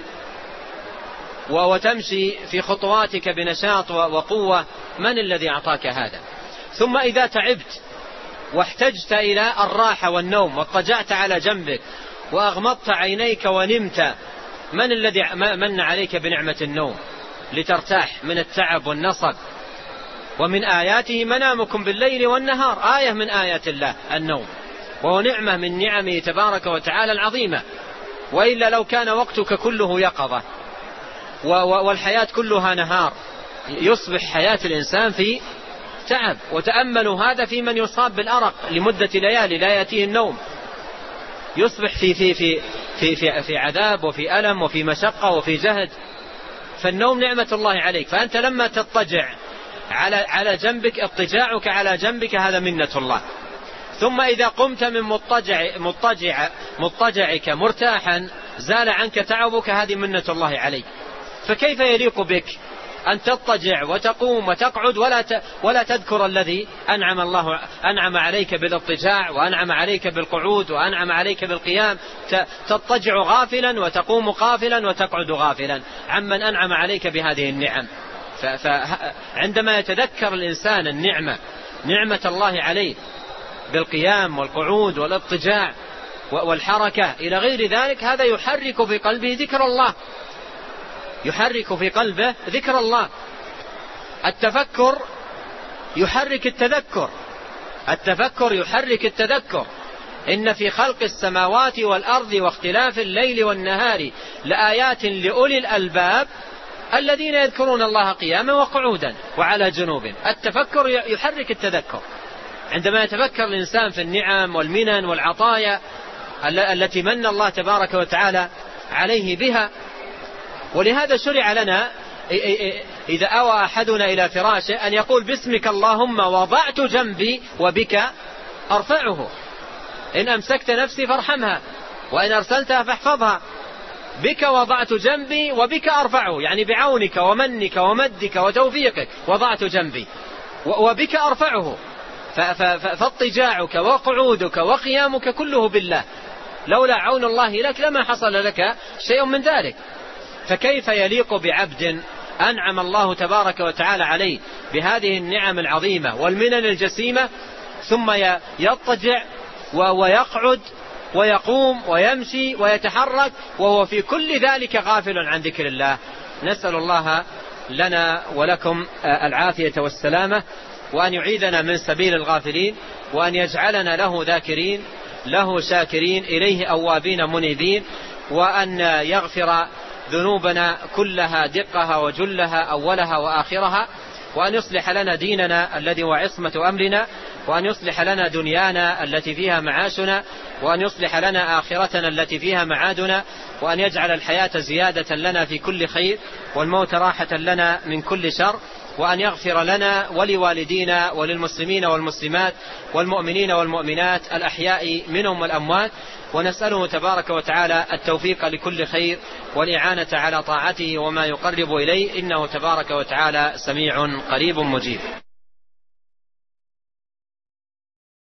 وتمشي في خطواتك بنشاط وقوة، من الذي أعطاك هذا؟ ثم إذا تعبت واحتجت إلى الراحة والنوم واضطجعت على جنبك وأغمضت عينيك ونمت، من الذي من عليك بنعمة النوم لترتاح من التعب والنصب؟ ومن آياته منامكم بالليل والنهار، آية من آيات الله النوم، وهو نعمة من نعمه تبارك وتعالى العظيمة. وإلا لو كان وقتك كله يقظة والحياة كلها نهار يصبح حياة الإنسان في تعب. وتأملوا هذا في من يصاب بالأرق لمدة ليالي لا يأتيه النوم، يصبح في في في في في, في عذاب وفي ألم وفي مشقة وفي جهد. فالنوم نعمة الله عليك، فأنت لما تضطجع على على جنبك اضطجاعك على جنبك هذا منة الله. ثم إذا قمت من مضطجع مضطجع مضطجعك مرتاحا زال عنك تعبك، هذه منة الله عليك. فكيف يليق بك أن تضطجع وتقوم وتقعد ولا ولا تذكر الذي أنعم الله أنعم عليك بالاضطجاع وأنعم عليك بالقعود وأنعم عليك بالقيام؟ تضطجع غافلا وتقوم غافلا وتقعد غافلا عمن أنعم عليك بهذه النعم. فعندما يتذكر الإنسان النعمة نعمة الله عليه بالقيام والقعود والاضطجاع والحركة إلى غير ذلك، هذا يحرك في قلبه ذكر الله، يحرك في قلبه ذكر الله. التفكر يحرك التذكر، التفكر يحرك التذكر. إن في خلق السماوات والأرض واختلاف الليل والنهار لآيات لأولي الألباب الذين يذكرون الله قياما وقعودا وعلى جنوب. التفكر يحرك التذكر. عندما يتفكر الإنسان في النعم والمنن والعطايا التي من الله تبارك وتعالى عليه بها. ولهذا شرع لنا إذا أوى أحدنا إلى فراشه أن يقول باسمك اللهم وضعت جنبي وبك أرفعه، إن أمسكت نفسي فارحمها وإن أرسلتها فاحفظها، بك وضعت جنبي وبك أرفعه، يعني بعونك ومنك ومدك وتوفيقك وضعت جنبي وبك أرفعه. فاضطجاعك وقعودك وقيامك كله بالله، لولا عون الله لك لما حصل لك شيء من ذلك. فكيف يليق بعبد أنعم الله تبارك وتعالى عليه بهذه النعم العظيمة والمنن الجسيمة ثم يضطجع ويقعد ويقوم ويمشي ويتحرك وهو في كل ذلك غافل عن ذكر الله؟ نسأل الله لنا ولكم العافية والسلامة، وأن يعيذنا من سبيل الغافلين، وأن يجعلنا له ذاكرين له شاكرين إليه أوابين منيبين، وأن يغفر ذنوبنا كلها دقها وجلها أولها وآخرها، وأن يصلح لنا ديننا الذي هو عصمة أمرنا، وأن يصلح لنا دنيانا التي فيها معاشنا، وأن يصلح لنا آخرتنا التي فيها معادنا، وأن يجعل الحياة زيادة لنا في كل خير والموت راحة لنا من كل شر، وأن يغفر لنا ولوالدينا وللمسلمين والمسلمات والمؤمنين والمؤمنات الأحياء منهم والأموات. ونسأله تبارك وتعالى التوفيق لكل خير والإعانة على طاعته وما يقرب إليه، إنه تبارك وتعالى سميع قريب مجيب.